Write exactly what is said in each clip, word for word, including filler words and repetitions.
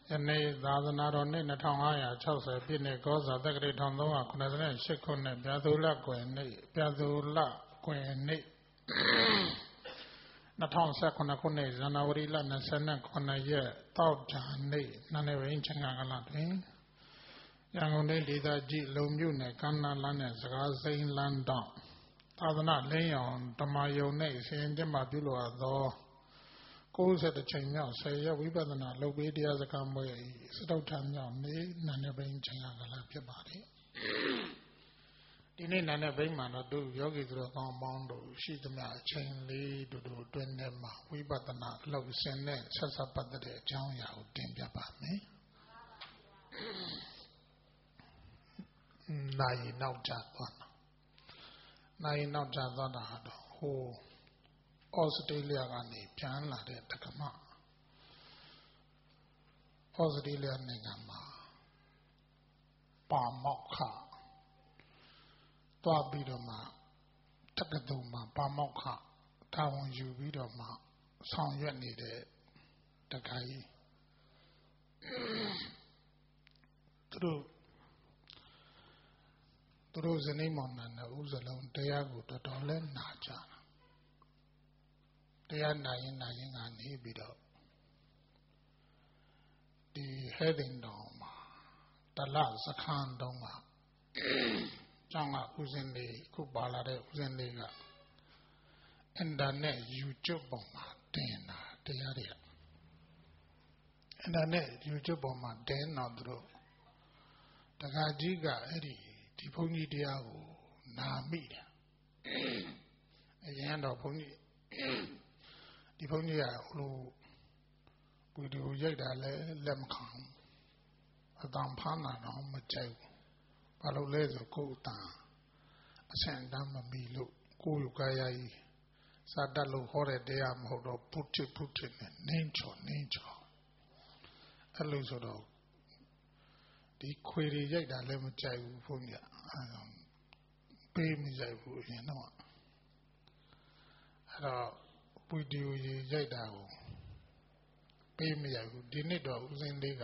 ယနေ့သာသနာတော်နှစ်နှစ်ငါးရာ၆၀ပြည့်နှစ်ကောဇာတက္ကရာတစ်သုံးရာခုနှစ်၈ခုနှစ်ပြာသူလကွယ်နေ့ပြာသူလကွယ်နေ့၂၀၁၇ခုနှစ်ဇန်နဝါရီလ၂၉ရက်တောက်ကြနေ့နန်းနေဝင်းချင်းကကလာတွင်ရန်ကုန်တိုင်းဒေသကြီးလုံမြို့နယ်ကမ်းနားလမ်းနဲ့စကားစိမ်းလမ်းတောင်သာသနာလင်းရောင်ဓမ္မယုံနဲ့ဆင်ကျင်းမှာပြုလိုအပ်သောကိုယ်ဆက်တစ်ချိန်မြောက်ဆယ်ရက်ဝိပဿနာလုပ်ပေးတရားစကားမွေစတုထမြောက်နေ့နာနေပိန်ချိန်ကလာဖြစ်ပါတယ်ဒီနေ့နာနေပိန်မှာတော့သူယောဂီသူတော်ကောင်းပေါင်းတို့ရှိသမျှအချိန်လေးတို့တို့အတွင်းထဲမှာဝိပဿနာလုပ်ဆင်တဲ့ဆက်ဆက်ပတ်တဲ့အကြောင်းအရာကိုတင်ပြပါမယ်နိုင်နောက်ကျသွားတာနိုင်နောက်ကျသွားတာတော့ဟိုဩစတြေးလျကနေပြန်လာတဲ့တက္ကမဩစတြေးလျနိုင်ငံမှာပါမောက္ခသွားပြီးတော့မှတက္ကသိုလ်မှာပါမောက္ခတာဝန်ယူပြီးတော့မှဆောင်ရွက်နေတဲ့တက္ကကြီးသူတို့သူတို့ဇနီးမောင်နှံနဲ့ဥစလုံးတရားကိုတော်တော်လဲနာကြတာတရားနာရင်နာရင်ကနေပြီးတော့ဒီဟဲဒင်တော်မှာတလစခန်းတုံးကကျောင်းကဥစဉ်လေးခုပါလာတဲ့ဥစဉ်လေးကအင်တာနက် YouTube ပေါ်မှာတင်တာတရားတွေအင်တာနက် YouTube ပေါ်မှာတင်တော့သူတို့တခါကြီးကအဲ့ဒီဒီဘုန်းကြီးတရားကိုနာမိတယ်အရင်တော့ဘုန်းကြီးဒီဘုန်းကြီးကဟိုဘူဒီကိုရိုက်တာလဲလက်မခံအတန်ဖမ်းတာတော့မကြိုက်ဘူးဘာလို့လဲဆိုကိုယ်အတန်အဆင့်တန်းမမီလို့ကိုယ်ယူကာယကြီးစာတတ်လို့ဟောတဲ့တရားမဟုတ်တော့ပုတ်ပုတ်နဲ့နင်းချော်နင်းချော်အဲ့လိုဆိုတော့ဒီခွေတွေရိုက်တာလည်းမကြိုက်ဘူးဘုန်းကြီးအဲဒါပေးမကြိုက်ဘူးအရင်တော့အဲ့တော့ဗီဒီယိုကြီးရိုက်တာကိုပေးမရဘူးဒီနှစ်တော့ဦးစင်းလေးက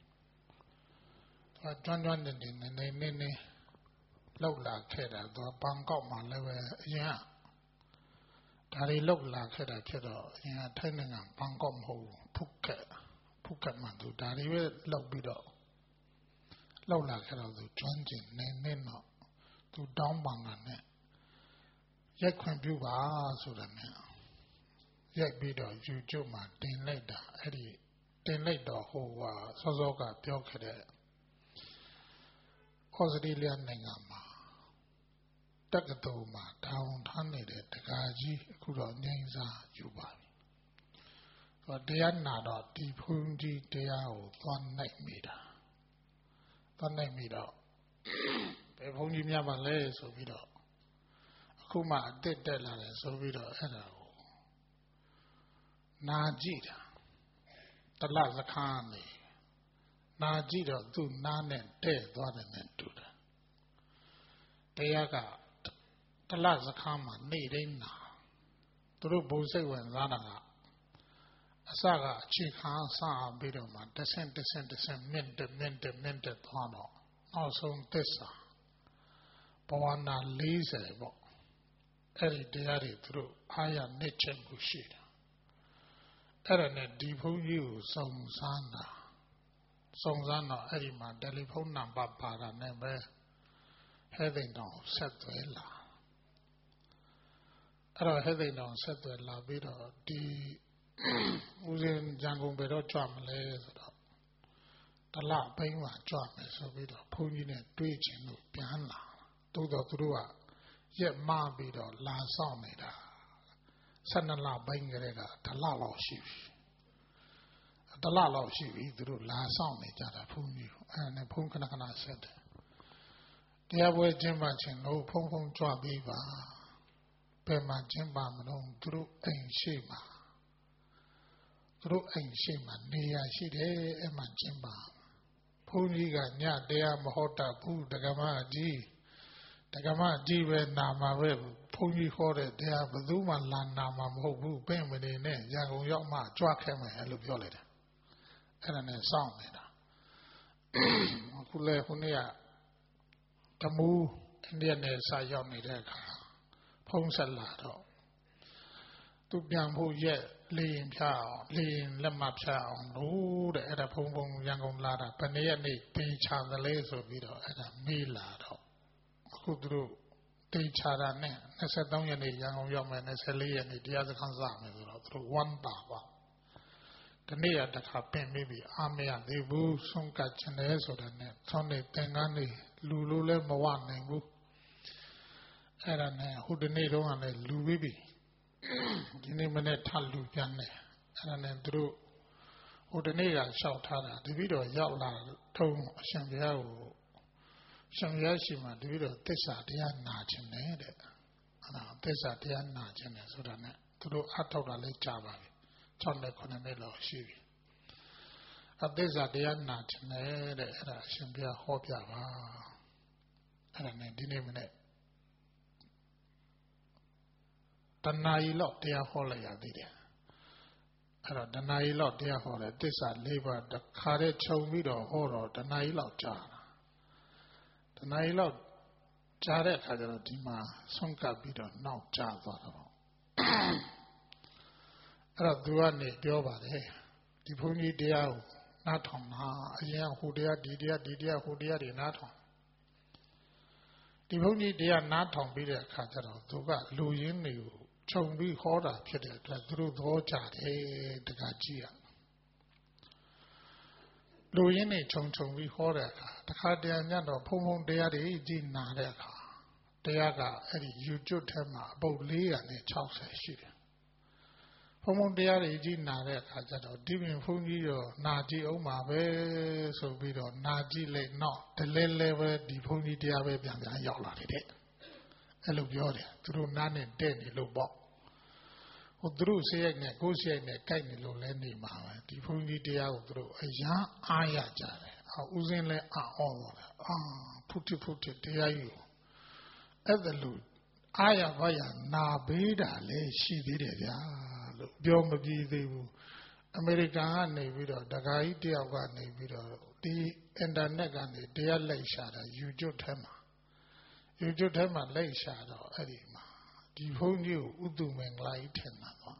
သူကကျွမ်းကျွမ်းတင်တင်နေနေနေနေလောက်လာခဲ့တာသူကဘန်ကောက်မှာလည်းပဲအရင်ကဒါတွေလောက်လာခဲ့တာဖြစ်တော့အရင်ကထိုင်းနိုင်ငံဘန်ကောက်မဟုတ်ဘူးဖုကက်ဖုကက်မှာသူဒါတွေပဲလောက်ပြီးတော့လောက်လာခဲ့တော့သူကျွမ်းကျင်နေနေတော့သူတောင်းပန်တာနဲ့ရိုက်ခွင့်ပြုပါဆိုတာနဲ့ရိုက်ပြီးတော့ YouTube မှာတင်လိုက်တာအဲ့ဒီတင်လိုက်တော့ဟိုဟာစောစောကပြောခဲ့တဲ့ဩစတြေးလျနိုင်ငံမှာတက္ကသိုလ်မှာတာဝန်ထမ်းနေတဲ့တက္ကကြီးအခုတော့ငြိမ်းစားယူပါပြီ။ဟောတရားနာတော့ဒီဘုန်းကြီးတရားကိုသွားနိုင်မိတာသွားနိုင်မိတော့ဘယ်ဘုန်းကြီးများပါလဲဆိုပြီးတော့အခုမှအတက်တက်လာတယ်ဆိုပြီးတော့အဲ့ဒါကိုနာကြည့်တာတလစခန်းနေနာကြည့်တော့သူ့နားနဲ့တဲ့သွားတယ်နဲ့တူတယ်တရားကတလစခန်းမှာနေတိုင်းနာသူတို့ဘုံစိတ်ဝင်စားတာကအစကအခြေခံစအားပြီးတော့မှတဆင့်တဆင့်တဆင့်မင့်တမင့်တမင့်တသွားတော့နောက်ဆုံးသစ္စာဘဝနာ၄၀ပေါ့အဲ့ဒီတရားတွေသူတို့အားရနှစ်ချက်ကိုရှိတယ်အဲ့ဒါနဲ့ဒီဘုန်းကြီးကိုစုံစမ်းတာစုံစမ်းတော့အဲ့ဒီမှာတယ်လီဖုန်းနံပါတ်ပါတာနဲ့ပဲဟဲသိန်တောင်ဆက်သွယ်လာအဲ့တော့ဟဲသိန်တောင်ဆက်သွယ်လာပြီးတော့ဒီဦးဇင်းရန်ကုန်ဘယ်တော့ကြွမလဲဆိုတော့တလပိန်းမှာကြွမယ်ဆိုပြီးတော့ဘုန်းကြီးနဲ့တွေ့ချင်လို့ပြန်လာတိုးတော့သူတို့ကရက်မပြီးတော့လာဆောင်နေတာဆယ်နှစ်လပိုင်းကလေးကတလလောက်ရှိပြီတလလောက်ရှိပြီသူတို့လာဆောင်နေကြတာဘုန်းကြီးအဲ့ဒါနဲ့ဘုန်းခဏခဏဆက်တယ်တရားပွဲကျင်းပခြင်းလို့ဖုံဖုံကြွပြီးပါဘယ်မှာကျင်းပမလို့သူတို့အိမ်ရှိမှာသူတို့အိမ်ရှိမှာနေရာရှိတယ်အဲ့မှာကျင်းပဘုန်းကြီးကညတရားမဟုတ်တာဘူးဒကမကြီးဒကမကြီးပဲနာမှာပဲဘုန်းကြီးဟောတဲ့တရားဘယ်သူမှလာနာမှာမဟုတ်ဘူးပြင်မနေနဲ့ရန်ကုန်ရောက်မှကြွခဲ့မယ်လို့ပြောလိုက်တယ်အဲ့ဒါနဲ့စောင့်နေတာအခုလေခုနေ့ကတမူးအိန္ဒိယနယ်စာရောက်နေတဲ့အခါဖုံးဆက်လာတော့သူပြန်ဖို့ရက်လေရင်ဖြတ်အောင်လေရင်လက်မဖြတ်အောင်လို့တဲ့အဲ့ဒါဖုံဖုံရန်ကုန်လာတာဘယ်နည်းရက်နေ့တင်ချသလဲဆိုပြီးတော့အဲ့ဒါမေးလာတော့အခုသူတို့တင်ချတာနဲ့၂၃ရက်နေ့ရန်ကုန်ရောက်မယ်၂၄ရက်နေ့တရားစခန်းစမယ်ဆိုတော့သူတို့ဝမ်းပါပါဒီနေ့ကတခါပင်မိပြီအာမရသေးဘူးဆုံးကတ်ချင်တယ်ဆိုတာနဲ့ဆောင်းနေသင်္ကန်းနေလူလိုလည်းမဝနိုင်ဘူးအဲ့ဒါနဲ့ဟိုဒီနေ့တော့ကလည်းလူပြီးပြီဒီနေ့မနေ့ထလူပြန်တယ်အဲ့ဒါနဲ့သူတို့ဟိုဒီနေ့ကလျှောက်ထားတာတပည့်တော်ရောက်လာထုံးအရှင်ဘုရားကိုရှင်ဘုရားရှိမှတပည့်တော်သစ္စာတရားနာခြင်းနဲ့တဲ့အဲ့ဒါသစ္စာတရားနာခြင်းနဲ့ဆိုတာနဲ့သူတို့အထောက်တာလည်းကြားပါပြီ၆နှစ်ခုနှစ်လောက်ရှိပြီအသစ္စာတရားနာခြင်းနဲ့တဲ့အဲ့ဒါအရှင်ဘုရားဟောပြပါအဲ့ဒါနဲ့ဒီနေ့မနေ့တဏှာကြီးလောက်တရားဟောလိုက်ရသေးတယ်အဲ့တော့တဏှာကြီးလောက်တရားဟောတယ်သစ္စာ၄ပါးတစ်ခါတည်းခြုံပြီးတော့ဟောတော့တဏှာကြီးလောက်ကြာတာတဏှာကြီးလောက်ကြာတဲ့အခါကျတော့ဒီမှာဆုံးကပ်ပြီးတော့နောက်ကြာသွားတော့အဲ့တော့သူကနေပြောပါတယ်ဒီဘုန်းကြီးတရားကိုနားထောင်တာအရင်ဟိုတရားဒီတရားဒီတရားဟိုတရားတွေနားထောင်ဒီဘုန်းကြီးတရားနားထောင်ပြီးတဲ့အခါကျတော့သူကလူရင်းတွေကိုခြုံပြီးဟောတာဖြစ်တဲ့အတွက်သူတို့သဘောကျတယ်တကကြီးရလူရင်းတွေခြုံခြုံပြီးဟောတဲ့အခါတခါတည်းညတော့ဖုံဖုံတရားတွေကြီးနာတဲ့အခါတရားကအဲ့ဒီယူကျွတ်ထဲမှာအပုပ်၄၆၀ရှိတယ်ဖုံဖုံတရားတွေကြီးနာတဲ့အခါကျတော့ဒီပြင်ဘုန်းကြီးရောနာကြည့်အောင်ပါပဲဆိုပြီးတော့နာကြည့်လိုက်တော့တလဲလဲပဲဒီဘုန်းကြီးတရားပဲပြန်ပြန်ရောက်လာတယ်တဲ့အဲ့လိုပြောတယ်သူတို့နားနဲ့တဲ့နေလို့ပေါ့ဟိုသူတို့စိတ်နဲ့ကိုယ်စိတ်နဲ့ကြိုက်နေလို့လဲနေမှာပဲဒီဘုန်းကြီးတရားကိုသူတို့အရန်အားရကြတယ်အော်ဥစဉ်လဲအာဩတော့တယ်အာဖုတိဖုတိတရားကြီးကိုအဲ့ဒါလို့အားရပါရနာပေးတာလဲရှိသေးတယ်ဗျာလို့ပြောမပြီးသေးဘူးအမေရိကန်ကနေပြီးတော့တခါကြီးတယောက်ကနေပြီးတော့ဒီအင်တာနက်ကနေတရားလိုက်ရှာတာ YouTube ထဲမှာ YouTube ထဲမှာလိုက်ရှာတော့အဲ့ဒီမှာဒီဘုန်းကြီးကိုဥတုမင်္ဂလာကြီးထင်တာပေါ့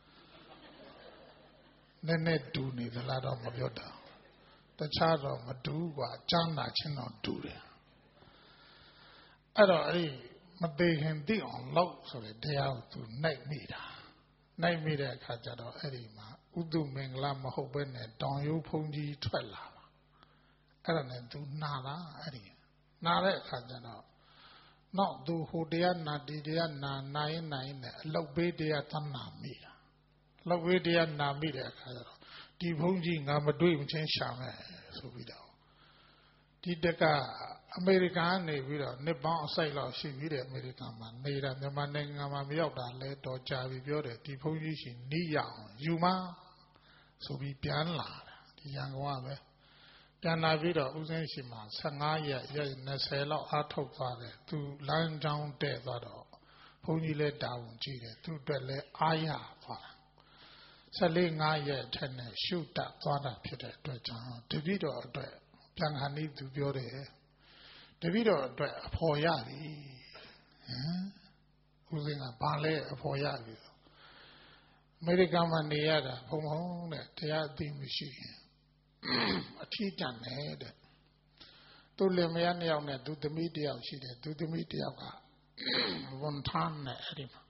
နည်းနည်းတူနေသလားတော့မပြောတာတခြားတော့မတူกว่าကြားနာချင်းတော့တူတယ်အဲ့တော့အဲ့ဒီမသေးခင်သိအောင်လုပ်ဆိုတဲ့တရားကိုသူနှိုက်မိတာနှိုက်မိတဲ့အခါကျတော့အဲ့ဒီမှာဥတုမင်္ဂလာမဟုတ်ဘဲနဲ့တောင်ရိုးဘုန်းကြီးထွက်လာပါအဲ့ဒါနဲ့သူနာလာအဲ့ဒီနာတဲ့အခါကျတော့နောက်သူဟိုတရားနာဒီတရားနာနိုင်နိုင်နဲ့အလုတ်ပေးတရားသနာမိတာအလုတ်ပေးတရားနာမိတဲ့အခါကျတော့ဒီဘုန်းကြီးငါမတွေ့မချင်းရှာမယ်ဆိုပြီးတော့ဒီတကအမေရိကန်နေပြီးတော့နှစ်ပေါင်းအစိုက်လောက်ရှိပြီးတဲ့အမေရိကန်မှာနေတာမြန်မာနိုင်ငံမှာမရောက်တာလဲတော့ကြာပြီပြောတယ်ဒီဘုန်းကြီးရှင်နီးရအောင်ယူမဆိုပြီးပြန်လာတာဒီရန်ကုန်ကပဲပြန်လာပြီးတော့ဦးစင်းရှိမှာ၁၅ရက်ရက်၂၀လောက်အားထုတ်သွားတယ်သူလမ်းကြောင်းတဲ့သွားတော့ဘုန်းကြီးလည်းတာဝန်ကြီးတယ်သူအတွက်လည်းအားရသွားတာ၁၄ ၅ရက်ထက်နဲ့ရှုတတ်သွားတာဖြစ်တဲ့အတွက်ကြောင့်တပည့်တော်အတွက်ပြန်ခါနေသူပြောတယ်တပည့်တော်အတွက်အဖော်ရပြီဟမ်ဦးစင်းကဘာလဲအဖော်ရပြီအမေရိကန်မှာနေရတာဘုံဘုံတဲ့တရားအသိမရှိရင်အထီးကျန်နေတဲ့သူလင်မယားနှစ်ယောက်နဲ့သူသမီးတစ်ယောက်ရှိတယ်သူသမီးတစ်ယောက်ကဝန်ထမ်းနဲ့အဲ့ဒီမှာ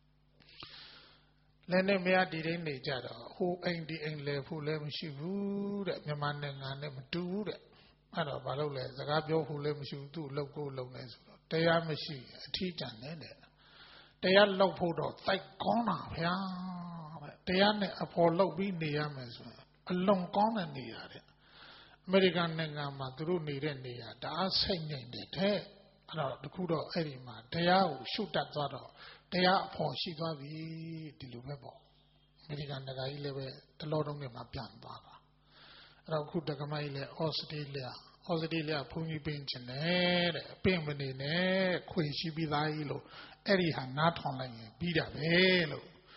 လည်းနဲ့မယားဒီတိုင်းနေကြတော့ဟိုအိမ်ဒီအိမ်လဲဖို့လည်းမရှိဘူးတဲ့မြန်မာနိုင်ငံနဲ့မတူဘူးတဲ့အဲ့တော့ဘာလို့လဲစကားပြောဖို့လည်းမရှိဘူးသူ့လောက်ကိုလုံနေဆိုတော့တရားမရှိအထီးကျန်နေတဲ့တရားလောက်ဖို့တော့တိုက်ကောင်းတာဗျာတရားနဲ့အဖော်လောက်ပြီးနေရမယ်ဆိုရင်အလွန်ကောင်းတဲ့နေရာတဲ့အမေရိကန်နိုင်ငံမှာသူတို့နေတဲ့နေရာဒါအဆိတ်ငိမ့်တဲ့တဲ့အဲ့တော့တခုတော့အဲ့ဒီမှာတရားကိုရှုတတ်သွားတော့တရားအဖို့ရှိသွားပြီဒီလိုပဲပေါ့အမေရိကန်တက္ကကြီးလည်းပဲတလောတုံးနဲ့မှပြန်သွားတာအဲ့တော့ခုတက္ကမကြီးလည်းဩစတြေးလျဩစတြေးလျဘုန်းကြီးပင်ချင်တယ်တဲ့အပင်မနေနဲ့ခွေရှိပြီးသားကြီးလို့အဲ့ဒီဟာနားထောင်လိုက်ရင်ပြီးတာပဲလို့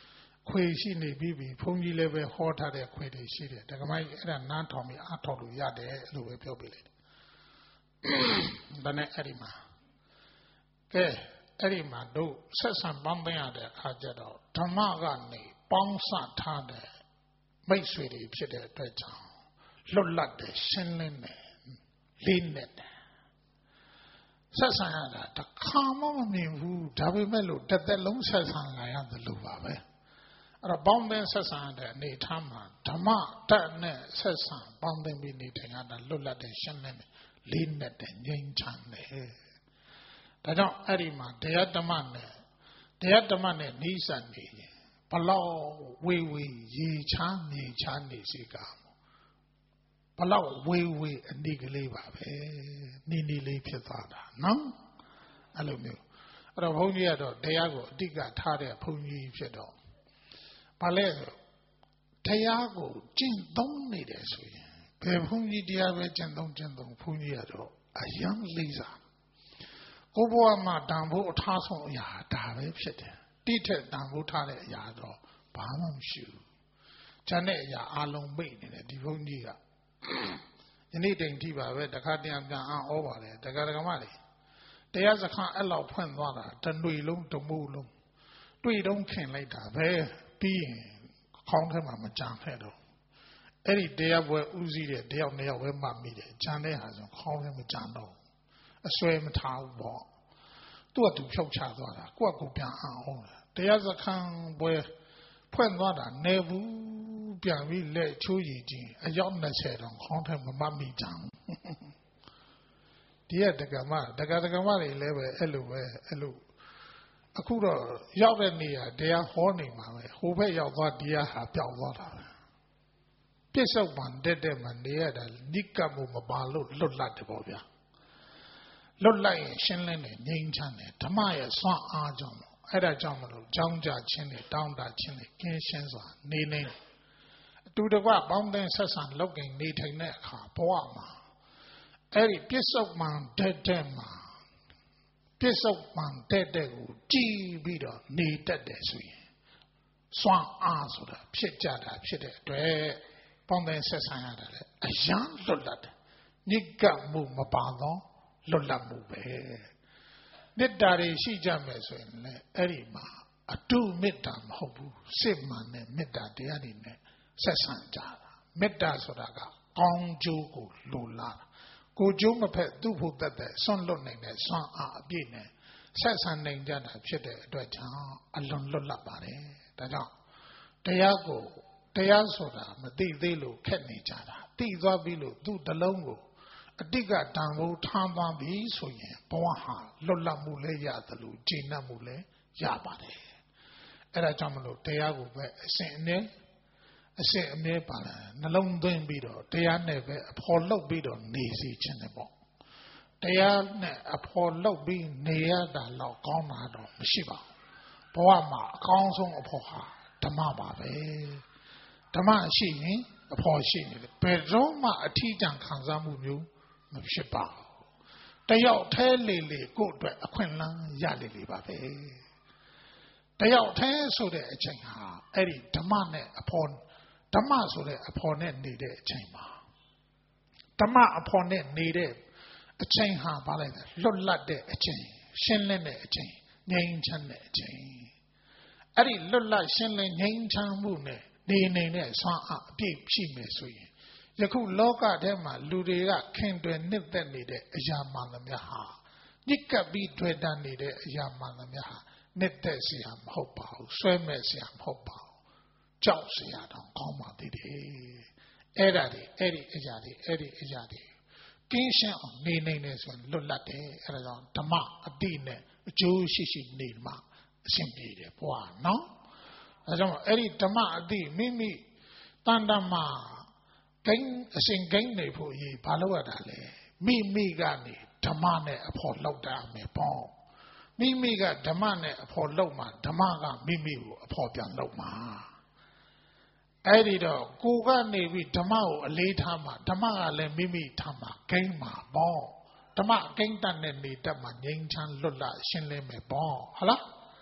ခွေရှိနေပြီပြီဘုန်းကြီးလည်းပဲဟောထားတဲ့ခွေတွေရှိတယ်ဒါကမိုင်းအဲ့ဒါနားထောင်ပြီးအားထုတ်လို့ရတယ်လို့ပဲပြောပြလိုက်တယ်ဒါနဲ့အဲ့ဒီမှာကဲအဲ့ဒီမှာတို့ဆက်ဆံပန်းပန်းရတဲ့အခါကျတော့ဓမ္မကနေပေါင်းစထားတဲ့မိတ်ဆွေတွေဖြစ်တဲ့အတွက်ကြောင့်လွတ်လပ်တယ်ရှင်းလင်းတယ်လေးနဲ့တယ်ဆက်ဆံရတာတခါမှမမြင်ဘူးဒါပေမဲ့လို့တစ်သက်လုံးဆက်ဆံလာရတယ်လို့ပါပဲအဲ့တော့ပေါင်းတဲ့ဆက်ဆံတဲ့အနေထားမှာဓမ္မတက်နဲ့ဆက်ဆံပေါင်းတဲ့ပြီးနေထိုင်ရတာလွတ်လပ်တယ်ရှင်းလင်းတယ်လေးနဲ့တယ်ငြိမ်းချမ်းတယ်ဒါကြောင့်အဲ့ဒီမှာတရားဓမ္မနဲ့တရားဓမ္မနဲ့နှိစံနေဘလောက်ဝေဝေရေချမ်းမြေချမ်းနေစေကဘလောက်ဝေဝေအနည်းကလေးပါပဲနီးနီးလေးဖြစ်သွားတာနော်အဲ့လိုမျိုးအဲ့တော့ဘုန်းကြီးကတော့တရားကိုအတိတ်ကထားတဲ့ဘုန်းကြီးဖြစ်တော့ဘာလဲတရားကိုကျင့်သုံးနေတယ်ဆိုရင်ဘယ်ဘုန်းကြီးတရားပဲကျင့်သုံးကျင့်သုံးဘုန်းကြီးကတော့အယံလေးစားကိုဘဝမှာတန်ဖို့အထားဆုံးအရာဒါပဲဖြစ်တယ်တိထက်တန်ဖို့ထားတဲ့အရာတော့ဘာမှမရှိဘူးဉာဏ်နဲ့အရာအလုံးမိတ်နေတယ်ဒီဘုန်းကြီးကယနေ့တိမ်ထိပါပဲတခါတည်းပြန်အောင်ဩပါတယ်တခါတခါမှလေတရားစခန်းအဲ့လောက်ဖွင့်သွားတာတຫນွေလုံးတမိုးလုံးတွေ့တုံးခင်လိုက်တာပဲပြီးရင်ခေါင်းထဲမှာမကြံခဲ့တော့အဲ့ဒီတရားပွဲဥစည်းတဲ့တယောက်နှစ်ယောက်ပဲမှတ်မိတယ်ကြံတဲ့ဟာဆိုခေါင်းထဲမကြံတော့အစွဲမထားဘူးပေါ့သူ့ကသူဖြုတ်ချသွားတာကိုယ့်ကိုပြန်အောင်တရားစခန်းပွဲဖွင့်သွားတာနေဘူးပြန်ပြီးလက်ချိုးရည်ချင်းအယောက်၂၀တောင်ခေါင်းထဲမမှတ်မိကြဘူးဒီရတက္ကမတက္ကတက္ကမတွေလည်းပဲအဲ့လိုပဲအဲ့လိုအခုတော့ရောက်တဲ့နေရာတရားဟောနေမှာပဲဟိုဘက်ရောက်သွားတရားဟာပျောက်သွားတာပဲပြစ္ဆုတ်ပံတက်တက်မှနေရတာနိကတ်မှုမပါလို့လွတ်လပ်တယ်ပေါ့ဗျာလွတ်လိုက်ရင်ရှင်းလင်းတယ်ငြိမ်းချမ်းတယ်ဓမ္မရဲ့စွမ်းအားကြောင့်အဲ့ဒါကြောင့်မလို့ကြောင်းကြခြင်းနဲ့တောင်းတခြင်းနဲ့ကင်းရှင်းစွာနေနေအတူတကွပေါင်းတဲ့ဆက်ဆံလောက်ကင်နေထိုင်တဲ့အခါဘဝမှာအဲ့ဒီပြစ္ဆုတ်ပံတက်တက်မှာပြစ္ဆုတ်ပံတက်တက်ကိုကြည်ပြီးတော့နေတတ်တယ်ဆိုရင်စွမ်းအားဆိုတာဖြစ်ကြတာဖြစ်တဲ့အတွက်ပေါင်းတဲ့ဆက်ဆံရတာလေအယံလွတ်လပ်တယ်ညစ်ကပ်မှုမပါတော့လွတ်လပ်မှုပဲမေတ္တာတွေရှိကြမယ်ဆိုရင်လည်းအဲ့ဒီမှာအတုမေတ္တာမဟုတ်ဘူးစစ်မှန်တဲ့မေတ္တာတရားတွေနဲ့ဆက်ဆံကြတာမေတ္တာဆိုတာကကောင်းကျိုးကိုလိုလားကိုကျိုးမဖက်သူ့ဖို့တတ်တဲ့ဆွန့်လွတ်နိုင်တဲ့ဆွမ်းအားအပြည့်နဲ့ဆက်ဆံနိုင်ကြတာဖြစ်တဲ့အတွက်ကြောင့်အလွန်လွတ်လပ်ပါတယ်ဒါကြောင့်တရားကိုတရားဆိုတာမသိသေးလို့ခက်နေကြတာသိသွားပြီလို့သူ့တလုံးကိုအတိတ်ကတန်ဖို့ထားသွားပြီဆိုရင်ဘဝဟာလွတ်လပ်မှုလည်းရသလိုကျေနပ်မှုလည်းရပါတယ်အဲ့ဒါကြောင့်မလို့တရားကိုပဲအစဉ်အမြဲအစဉ်အမြဲပါလာနှလုံးသွင်းပြီးတော့တရားနဲ့ပဲအဖော်လုပ်ပြီးတော့နေစီခြင်းတယ်ပေါ့တရားနဲ့အဖော်လုပ်ပြီးနေရတာတော့ကောင်းတာတော့မရှိပါဘူးဘဝမှာအကောင်းဆုံးအဖော်ဟာဓမ္မပါပဲဓမ္မရှိရင်အဖော်ရှိနေတယ်ဘယ်တော့မှအထီးကျန်ခံစားမှုမျိုးမဖြစ်ပါဘူးတယောက်แท้လေလေကိုယ့်အတွက်အခွင့်အလမ်းရလေလေပါပဲတယောက်แท้ဆိုတဲ့အချိန်ဟာအဲ့ဒီဓမ္မနဲ့အဖော်ဓမ္မဆိုတဲ့အဖော်နဲ့နေတဲ့အချိန်မှာဓမ္မအဖော်နဲ့နေတဲ့အချိန်ဟာဘာလဲလွတ်လပ်တဲ့အချိန်ရှင်းလင်းတဲ့အချိန်ငြိမ်းချမ်းတဲ့အချိန်အဲ့ဒီလွတ်လပ်ရှင်းလင်းငြိမ်းချမ်းမှုနဲ့နေနေတဲ့ဆွမ်းအားအပြည့်ရှိမယ်ဆိုရင်ယခုလောကထဲမှာလူတွေကခင်တွယ်နှစ်သက်နေတဲ့အရာမှန်သမျှဟာညစ်ကပ်ပြီးတွေ့တတ်နေတဲ့အရာမှန်သမျှဟာနှစ်သက်စရာမဟုတ်ပါဘူးဆွဲမဲ့စရာမဟုတ်ပါဘူးကြောက်စရာတော့ကောင်းပါသေးတယ်အဲ့ဒါတွေအဲ့ဒီအရာတွေအဲ့ဒီအရာတွေကင်းရှင်းအောင်နေနေနေဆိုလွတ်လပ်တယ်အဲ့ဒါကြောင့်ဓမ္မအတိနဲ့အကျိုးရှိရှိနေမှအဆင်ပြေတယ်ဘွာနော်အဲကြောင့်အဲ့ဒီဓမ္မအတိမိမိတန်တမှာဂိမ်းအစဉ်ဂိမ်းနေဖို့ရေးဘာလို့ရတာလဲမိမိကနေဓမ္မနဲ့အဖို့လောက်တာမယ်ပေါ့မိမိကဓမ္မနဲ့အဖို့လောက်မှာဓမ္မကမိမိကိုအဖို့ပြန်လောက်မှာအဲ့ဒီတော့ကိုကနေပြီးဓမ္မကိုအလေးထားမှာဓမ္မကလည်းမိမိထားမှာဂိမ်းမှာပေါ့ဓမ္မဂိမ်းတတ်နဲ့နေတတ်မှာငြိမ်းချမ်းလွတ်လပ်ရှင်းလင်းမယ်ပေါ့ဟုတ်လား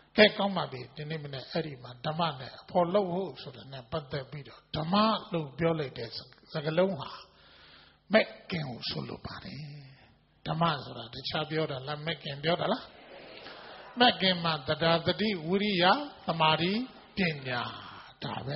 ကဲကောင်းပါပြီဒီနေ့မနေ့အဲ့ဒီမှာဓမ္မနဲ့အဖို့လို့ဟုတ်ဆိုတဲ့နဲ့ပတ်သက်ပြီးတော့ဓမ္မလို့ပြောလိုက်တဲ့စကားလုံးဟာမက်ကင်ကိုဆိုလိုပါတယ်ဓမ္မဆိုတာတခြားပြောတာလားမက်ကင်ပြောတာလားမက်ကင်မှာတရားတတိဝိရိယသမာဓိပညာဒါပဲ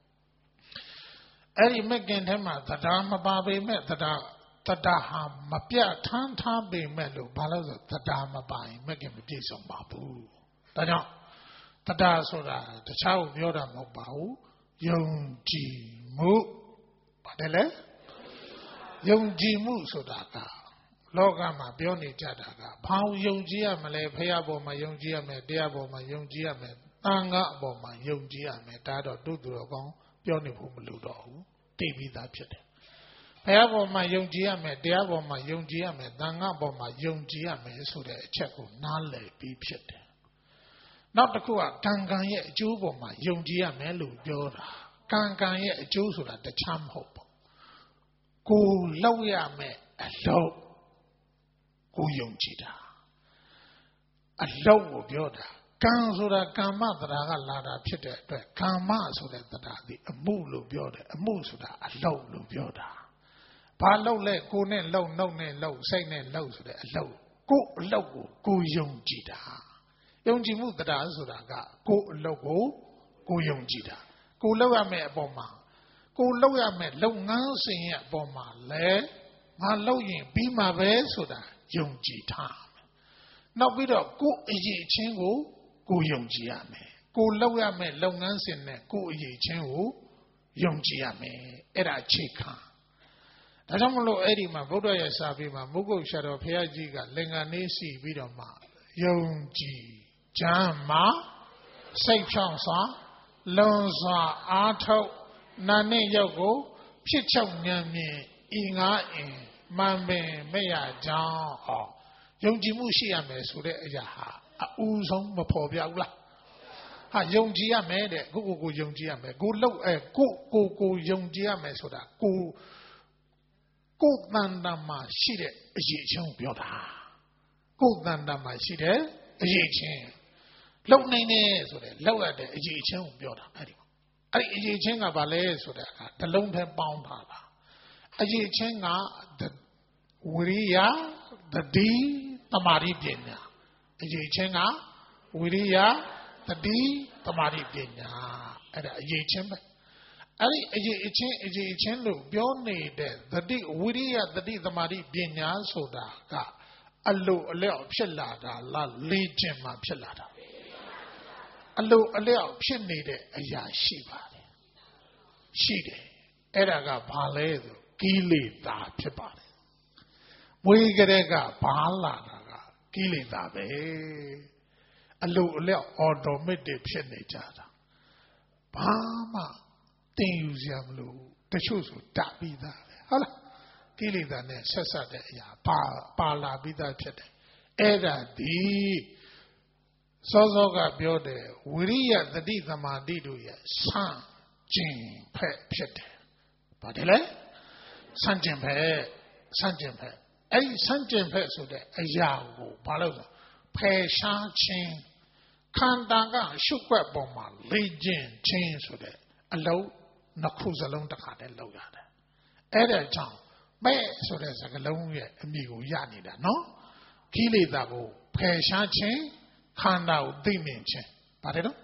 အဲ့ဒီမက်ကင်ထဲမှာတရားမပါပေမဲ့တရားတရားဟာမပြတ်ထမ်းထားပေမဲ့လို့ဘာလို့ဆိုတရားမပါရင်မက်ကင်မပြည့်စုံပါဘူးဒါကြောင့်တရားဆိုတာတခြားကိုပြောတာမဟုတ်ပါဘူးယုံကြည်မှုပါတယ်လေယုံကြည်မှုဆိုတာကလောကမှာပြောနေကြတာကဘာလို့ယုံကြည်ရမလဲဖခင်ပေါ်မှာယုံကြည်ရမယ်တရားပေါ်မှာယုံကြည်ရမယ်သံဃာအပေါ်မှာယုံကြည်ရမယ်ဒါတော့တို့သူတော်ကောင်းပြောနေဖို့မလိုတော့ဘူးသိပြီးသားဖြစ်တယ်ဖခင်ပေါ်မှာယုံကြည်ရမယ်တရားပေါ်မှာယုံကြည်ရမယ်သံဃာပေါ်မှာယုံကြည်ရမယ်ဆိုတဲ့အချက်ကိုနားလည်ပြီးဖြစ်တယ်နောက်တစ်ခုကကံကံရဲ့အကျိုးပေါ်မှာယုံကြည်ရမယ်လို့ပြောတာကံကံရဲ့အကျိုးဆိုတာတခြားမဟုတ်ဘူးကိုလောက်ရမယ်အလုပ်ကိုယုံကြည်တာအလုပ်ကိုပြောတာကံဆိုတာကမ္မတရားကလာတာဖြစ်တဲ့အတွက်ကမ္မဆိုတဲ့တရားဒီအမှုလို့ပြောတယ်အမှုဆိုတာအလုပ်လို့ပြောတာဘာလုပ်လဲကိုနဲ့လှုပ်နှုတ်နဲ့လှုပ်စိတ်နဲ့လှုပ်ဆိုတဲ့အလုပ်ကိုအလုပ်ကိုကိုယုံကြည်တာယုံကြည်မှုတရားဆိုတာကကိုအလုပ်ကိုကိုယုံကြည်တာကိုလုပ်ရမယ့်အပေါ်မှာကိုလုပ်ရမယ့်လုပ်ငန်းစဉ်ရဲ့အပေါ်မှာလဲငါလုပ်ရင်ပြီးမှာပဲဆိုတာယုံကြည်ထားမယ်နောက်ပြီးတော့ကိုအရေးချင်းကိုကိုယုံကြည်ရမယ်ကိုလုပ်ရမယ့်လုပ်ငန်းစဉ်နဲ့ကိုအရေးချင်းကိုယုံကြည်ရမယ်အဲ့ဒါအခြေခံဒါကြောင့်မလို့အဲ့ဒီမှာဗုဒ္ဓရဲ့စာပေမှာမုဂုတ်ဆရာတော်ဘုရားကြီးကလင်္ကာနေစီပြီးတော့မှယုံကြည်ဉာဏ်မှာစိတ်ဖြောင့်စွာလွန်စွာအားထုတ်နာနဲ့ရောက်ကိုဖြစ်ချုပ်ဉာဏ်မြင်ဤငါအင်မှန်ပင်မရကြောင်းဟောယုံကြည်မှုရှိရမယ်ဆိုတဲ့အရာဟာအဦးဆုံးမဖော်ပြဘူးလားဟာယုံကြည်ရမယ်တဲ့ကိုကိုကိုယုံကြည်ရမယ်ကိုလောက်အဲကိုကိုကိုယုံကြည်ရမယ်ဆိုတာကိုကိုတန်တမှာရှိတဲ့အရေးချင်းကိုပြောတာကိုတန်တမှာရှိတဲ့အရေးချင်းလုံနိုင်နေဆိုတဲ့လောက်ရတဲ့အရေးချင်းကိုပြောတာအဲ့ဒီအဲ့ဒီအရေးချင်းကဘာလဲဆိုတဲ့အခါတစ်လုံးထဲပေါင်းထားတာအရေးချင်းကဝိရိယတတိသမာဓိပညာအရေးချင်းကဝိရိယတတိသမာဓိပညာအဲ့ဒါအရေးချင်းပဲအဲ့ဒီအရေးချင်းအရေးချင်းလို့ပြောနေတဲ့တတိဝိရိယတတိသမာဓိပညာဆိုတာကအလိုအလျောက်ဖြစ်လာတာလားလေ့ကျင့်မှဖြစ်လာတာအလိုအလျောက်ဖြစ်နေတဲ့အရာရှိပါတယ်ရှိတယ်အဲ့ဒါကဘာလဲဆိုကိလေသာဖြစ်ပါတယ်မွေးကလေးကဘာလာတာကကိလေသာပဲအလိုအလျောက် automatic ဖြစ်နေကြတာဘာမှတင်ယူစရာမလိုတချို့ဆိုတပြီးသားပဲဟုတ်လားကိလေသာနဲ့ဆက်ဆက်တဲ့အရာပါပါလာပြီးသားဖြစ်တယ်အဲ့ဒါဒီစောစောကပြောတယ်ဝိရိယတတိသမာဓိတို့ရဲ့ဆန့်ကျင်ဖက်ဖြစ်တယ်။ဘာတယ်လဲဆန့်ကျင်ဖက်ဆန့်ကျင်ဖက်အဲ့ဒီဆန့်ကျင်ဖက်ဆိုတဲ့အရာကိုဘာလို့လဲဖယ်ရှားခြင်းခန္ဓာကရှုပ်ွက်ပေါ်မှာလေ့ကျင့်ခြင်းဆိုတဲ့အလုံးနှစ်ခုစလုံးတစ်ခါတည်းလောက်ရတယ်။အဲ့ဒါကြောင့်မဲ့ဆိုတဲ့စကားလုံးရဲ့အမိကိုရနေတာနော်။ကိလေသာကိုဖယ်ရှားခြင်းခန္ဓာကိုသိမြင်ခြင်းပါတယ်နော်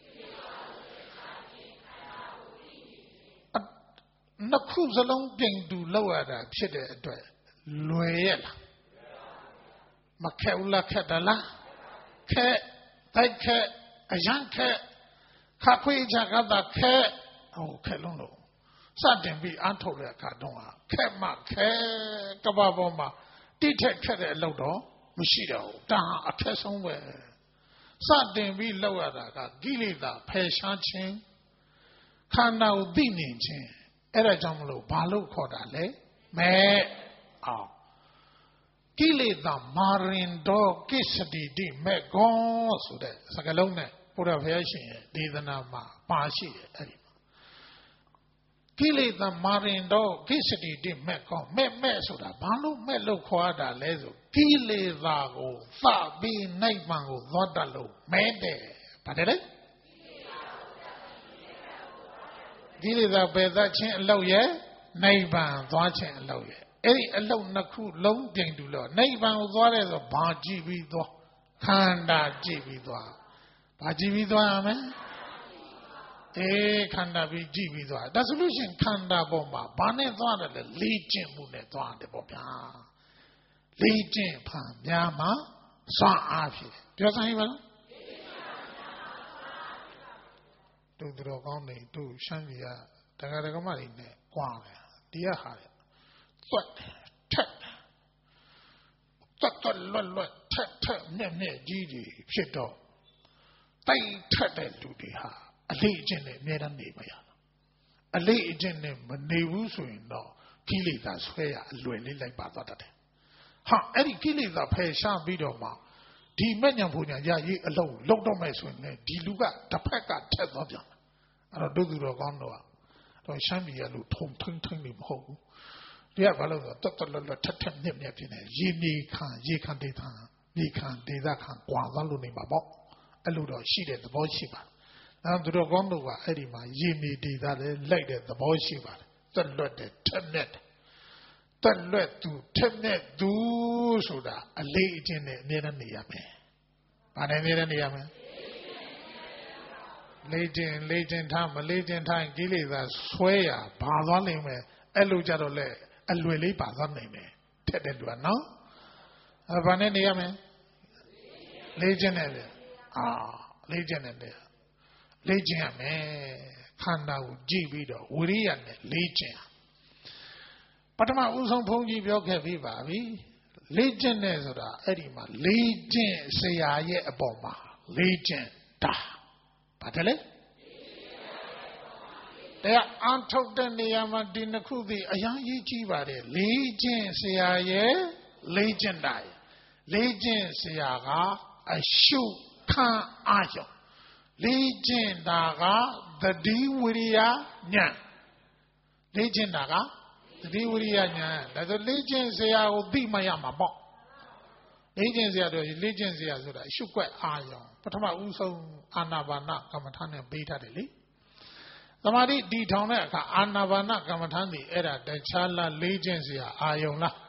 နှစ်ခုစလုံးပြင်တူလောက်ရတာဖြစ်တဲ့အတွက်လွယ်ရလားမခက်ဘူးလားခက်တယ်လားခက်တိုက်ခက်အရန်ခက်ခါခွေးချကတာခက်ဟိုခက်လုံးလို့စတင်ပြီးအားထုတ်တဲ့အခါတော့ခက်မှခက်ကဘာပေါ်မှာတိထက်ခက်တဲ့အလုပ်တော့မရှိတော့ဘူးဒါအခက်ဆုံးပဲစတင်ပြီးလောက်ရတာကကိလေသာဖယ်ရှားခြင်းခန္ဓာကိုသိမြင်ခြင်းအဲ့ဒါကြောင့်မလို့ဘာလို့ခေါ်တာလဲမဲ့အောင်ကိလေသာမာရင်တော့ကိစ္စတိတိမဲ့ကောဆိုတဲ့စကားလုံးနဲ့ဘုရားဘုရားရှင်ရဲ့ဒေသနာမှာပါရှိတယ်အဲ့ဒီကိလေသာမာရင်တော့ကိစ္စတိတိမဲ့ကောမဲ့မဲ့ဆိုတာဘာလို့မဲ့လို့ခေါ်တာလဲဆိုကိလေသာကိုသပြီးနိဗ္ဗာန်ကိုသွားတတ်လို့မဲတယ်ပါတယ်ကိလေသာပယ်သခြင်းအလောက်ရဲ့နိဗ္ဗာန်သွားခြင်းအလောက်ရဲ့အဲ့ဒီအလောက်နှစ်ခုလုံးပြိုင်တူလို့နိဗ္ဗာန်ကိုသွားတယ်ဆိုဘာကြည့်ပြီးသွားခန္ဓာကြည့်ပြီးသွားဘာကြည့်ပြီးသွားရမလဲအေးခန္ဓာပြီးကြည့်ပြီးသွားဒါဆိုလို့ရှိရင်ခန္ဓာပေါ်မှာဘာနဲ့သွားတယ်လဲလေးကျင့်မှုနဲ့သွားတယ်ပေါ့ဗျာလေးကျင့်ဖန်များမှာစွမ်းအားဖြစ်ပြောစမ်းရပါလားတို့တော်ကောင်းနေတို့ရှမ်းပြည်ကတက္ကရာကမတွေနဲ့ကြွားတယ်ဒီကဟာတယ်သွက်ထက်သွက်သွက်လွတ်လွတ်ထက်ထက်မြက်မြက်ကြီးကြီးဖြစ်တော့တိုက်ထက်တဲ့လူတွေဟာအလေးအကျင့်နဲ့အများအားနေမရအလေးအကျင့်နဲ့မနေဘူးဆိုရင်တော့ကိလေသာဆွဲရအလွယ်လေးလိုက်ပါသွားတတ်တယ်ဟာအဲ့ဒီကိလေသာဖယ်ရှားပြီးတော့မှဒီမဲ့ညာဖို့ညာရရေးအလုံးလုံးတော့မဲ့ဆိုရင်ဒီလူကတစ်ဖက်ကထက်သွားပြန်အဲ့တော့ဒုသူတော်ကောင်းတော့တော့ရှမ်းပြည်ကလူထုံထုံထုံနေမဟုတ်ဘူးဒီကဘာလို့ဆိုတော့တော်တော်လွတ်ထက်ထက်မြက်မြက်ဖြစ်နေရေမြေခံရေခံဒေသမြေခံဒေသခံကွာသွားလို့နေမှာပေါ့အဲ့လိုတော့ရှိတဲ့သဘောရှိပါအဲ့သူတော်ကောင်းတို့ကအဲ့ဒီမှာရေမြေဒေသလည်းလိုက်တဲ့သဘောရှိပါတယ်တက်လွတ်တဲ့ထက်မြက်တက်လွတ်သူထက်မြက်သူဆိုတာအလေးအကျင့်နဲ့အမြဲတမ်းနေရမယ်ဘာနဲ့အမြဲတမ်းနေရမလဲလေးကျင်လေးကျင်ထားမလေးကျင်ထားရင်ကိလေသာဆွဲရဘာသွားနိုင်မယ်အဲ့လိုကြတော့လေအလွယ်လေးပါသွားနိုင်မယ်ထက်တဲ့လူကနော်အဲဘာနဲ့နေရမလဲလေးကျင်နဲ့လေအာလေးကျင်နဲ့လေလေးကျင်ရမယ်ခန္ဓာကိုကြည့်ပြီးတော့ဝိရိယနဲ့လေးကျင်ပထမဦးဆုံးဘုန်းကြီးပြောခဲ့ပြီးပါပြီလေးကျင်နဲ့ဆိုတာအဲ့ဒီမှာလေးကျင်ဆရာရဲ့အပေါ်မှာလေးကျင်တာဘာတယ်လဲတရားအန်ထုတ်တဲ့နေရာမှာဒီနှစ်ခုသည်အရန်ကြီးကြီးပါတယ်လေးကျင့်ဆရာရဲ့လေးကျင့်တာရဲ့လေးကျင့်ဆရာကအရှုခံအာယုံလေးကျင့်တာကသတိဝိရိယဉာဏ်လေးကျင့်တာကသတိဝိရိယဉာဏ်ဒါဆိုလေးကျင့်ဆရာကိုသိမှရမှာပေါ့လေးကျင့်ဆရာတို့လေးကျင့်ဆရာဆိုတာအရှုွက်အာယုံပထမဦးဆုံးအာနာပါနကမ္မထာနဲ့ပေးထားတယ်လေသမာဓိဒီထောင်တဲ့အခါအာနာပါနကမ္မထာနေအဲ့ဒါတခြားလားလေးကျင့်ဆရာအာယုံလား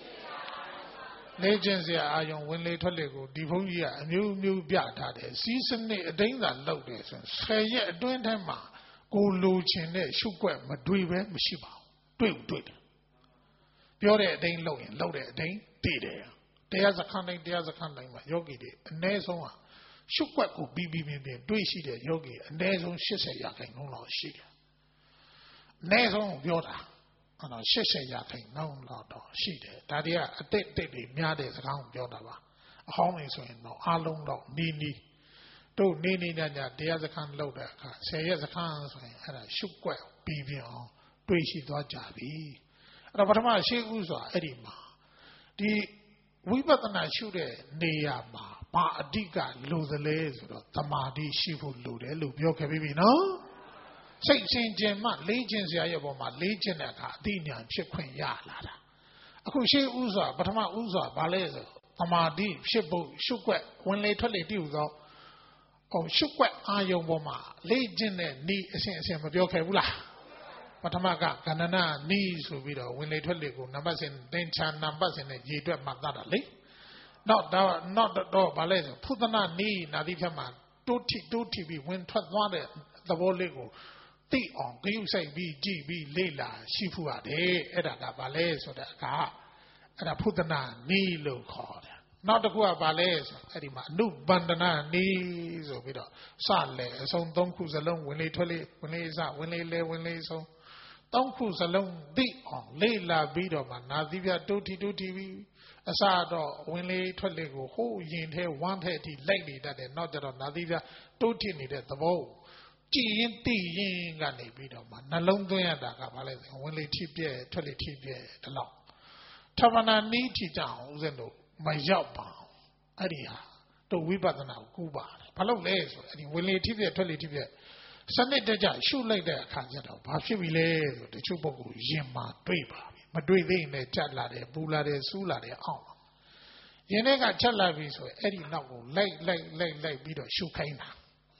လေးကျင့်ဆရာအာယုံဝင်လေထွက်လေကိုဒီဘုန်းကြီးကအမျိုးမျိုးပြထားတယ်စီးစနစ်အတိုင်းသာလောက်တယ်ဆိုဆယ်ရက်အတွင်းထဲမှာကိုလိုချင်တဲ့ရှုွက်မတွေ့ပဲမရှိပါဘူးတွေ့တွေ့တယ်ပြောတဲ့အတိုင်းလောက်ရင်လောက်တဲ့အတိုင်းသိတယ်တရားစခန်းတိုင်းတရားစခန်းတိုင်းမှာယောဂီတွေအ ਨੇ ဆုံးဟာရှုွက်ကိုပြီးပြီးပြင်းပြင်းတွေးရှိတဲ့ယောဂီအ ਨੇ ဆုံး၈၀ရာခိုင်နှုန်းလောက်ရှိတယ်အ ਨੇ ဆုံးပြောတာအဲ့တော့၈၀ရာခိုင်နှုန်းလောက်တော့ရှိတယ်ဒါတွေကအတိတ်တိတ်တွေများတဲ့စကားကိုပြောတာပါအဟောင်းနေဆိုရင်တော့အားလုံးတော့နီးနီးတို့နေနေညညတရားစခန်းလောက်တဲ့အခါဆယ်ရက်စခန်းဆိုရင်အဲ့ဒါရှုွက်ပြီးပြင်းအောင်တွေးရှိသွားကြပြီအဲ့တော့ပထမရှိဥစွာအဲ့ဒီမှာဒီဝိပဿနာရှုတဲ့နေရာမှာဘာအဓိကလိုသလဲဆိုတော့သမာဓိရှိဖို့လိုတယ်လို့ပြောခဲ့ပြီနော်စိတ်ရှင်ခြင်းမှလေးခြင်းစရာရဲ့ပေါ်မှာလေးခြင်းတဲ့အခါအသိဉာဏ်ဖြစ်ခွင့်ရလာတာအခုရှိဥစွာပထမဥစွာဘာလဲဆိုသမာဓိဖြစ်ဖို့ရှုွက်ဝင်လေထွက်လေတည်ဟူသောဟောရှုွက်အာယုံပေါ်မှာလေးခြင်းတဲ့ဤအစဉ်အစဉ်မပြောခဲ့ဘူးလားပထမကကဏ္ဍနာနီးဆိုပြီးတော့ဝင်လေထွက်လေကိုနံပါတ်စဉ်သင်္ချာနံပါတ်စဉ်နဲ့ရေတွက်မှတ်တာလေနောက်တော့နောက်တော့ဗာလဲဆိုဖုသနာနီးနာတိဖြတ်မှာတိုးထိတိုးထိပြီးဝင်ထွက်သွားတဲ့သဘောလေးကိုသိအောင်ဂရုစိုက်ပြီးကြည့်ပြီးလေ့လာရှိဖို့ရတယ်အဲ့ဒါကဗာလဲဆိုတဲ့အခါအဲ့ဒါဖုသနာနီးလို့ခေါ်တယ်နောက်တစ်ခုကဗာလဲဆိုအဲ့ဒီမှာအနုပန္ဒနာနီးဆိုပြီးတော့စလဲအစုံသုံးခုစလုံးဝင်လေထွက်လေဝင်လေစဝင်လေလဲဝင်လေဆုံးသုံးခုစလုံးသိအောင်လေ့လာပြီးတော့မှနာသီပြတိုးထီတိုးထီပြီးအစတော့ဝင်လေထွက်လေကိုဟိုးရင်ထဲဝမ်းထဲအထိလိုက်နေတတ်တယ်နောက်ကြတော့နာသီပြတိုးထီနေတဲ့သဘောကြည်ရင်သိရင်ကနေပြီးတော့မှနှလုံးသွင်းရတာကဘာလဲဆိုဝင်လေထိပြဲထွက်လေထိပြဲဒီလောက်ထမနာနီးထီကြအောင်ဦးဇင်းတို့မရောက်ပါဘူးအဲ့ဒီဟာတို့ဝိပဿနာကိုကူးပါတယ်ဘာလို့လဲဆိုအဲ့ဒီဝင်လေထိပြဲထွက်လေထိပြဲစနစ်တကျရှုလိုက်တဲ့အခါကျတော့ဘာဖြစ်ပြီလဲဆိုတချို့ပုဂ္ဂိုလ်ရင်မှာတွေ့ပါပြီမတွေ့သေးရင်လည်းကြက်လာတယ်ပူလာတယ်စူးလာတယ်အောင့်လာရင်ထဲကချက်လာပြီဆိုရင်အဲ့ဒီနောက်ကိုလိုက်လိုက်လိုက်လိုက်ပြီးတော့ရှုခိုင်းတာ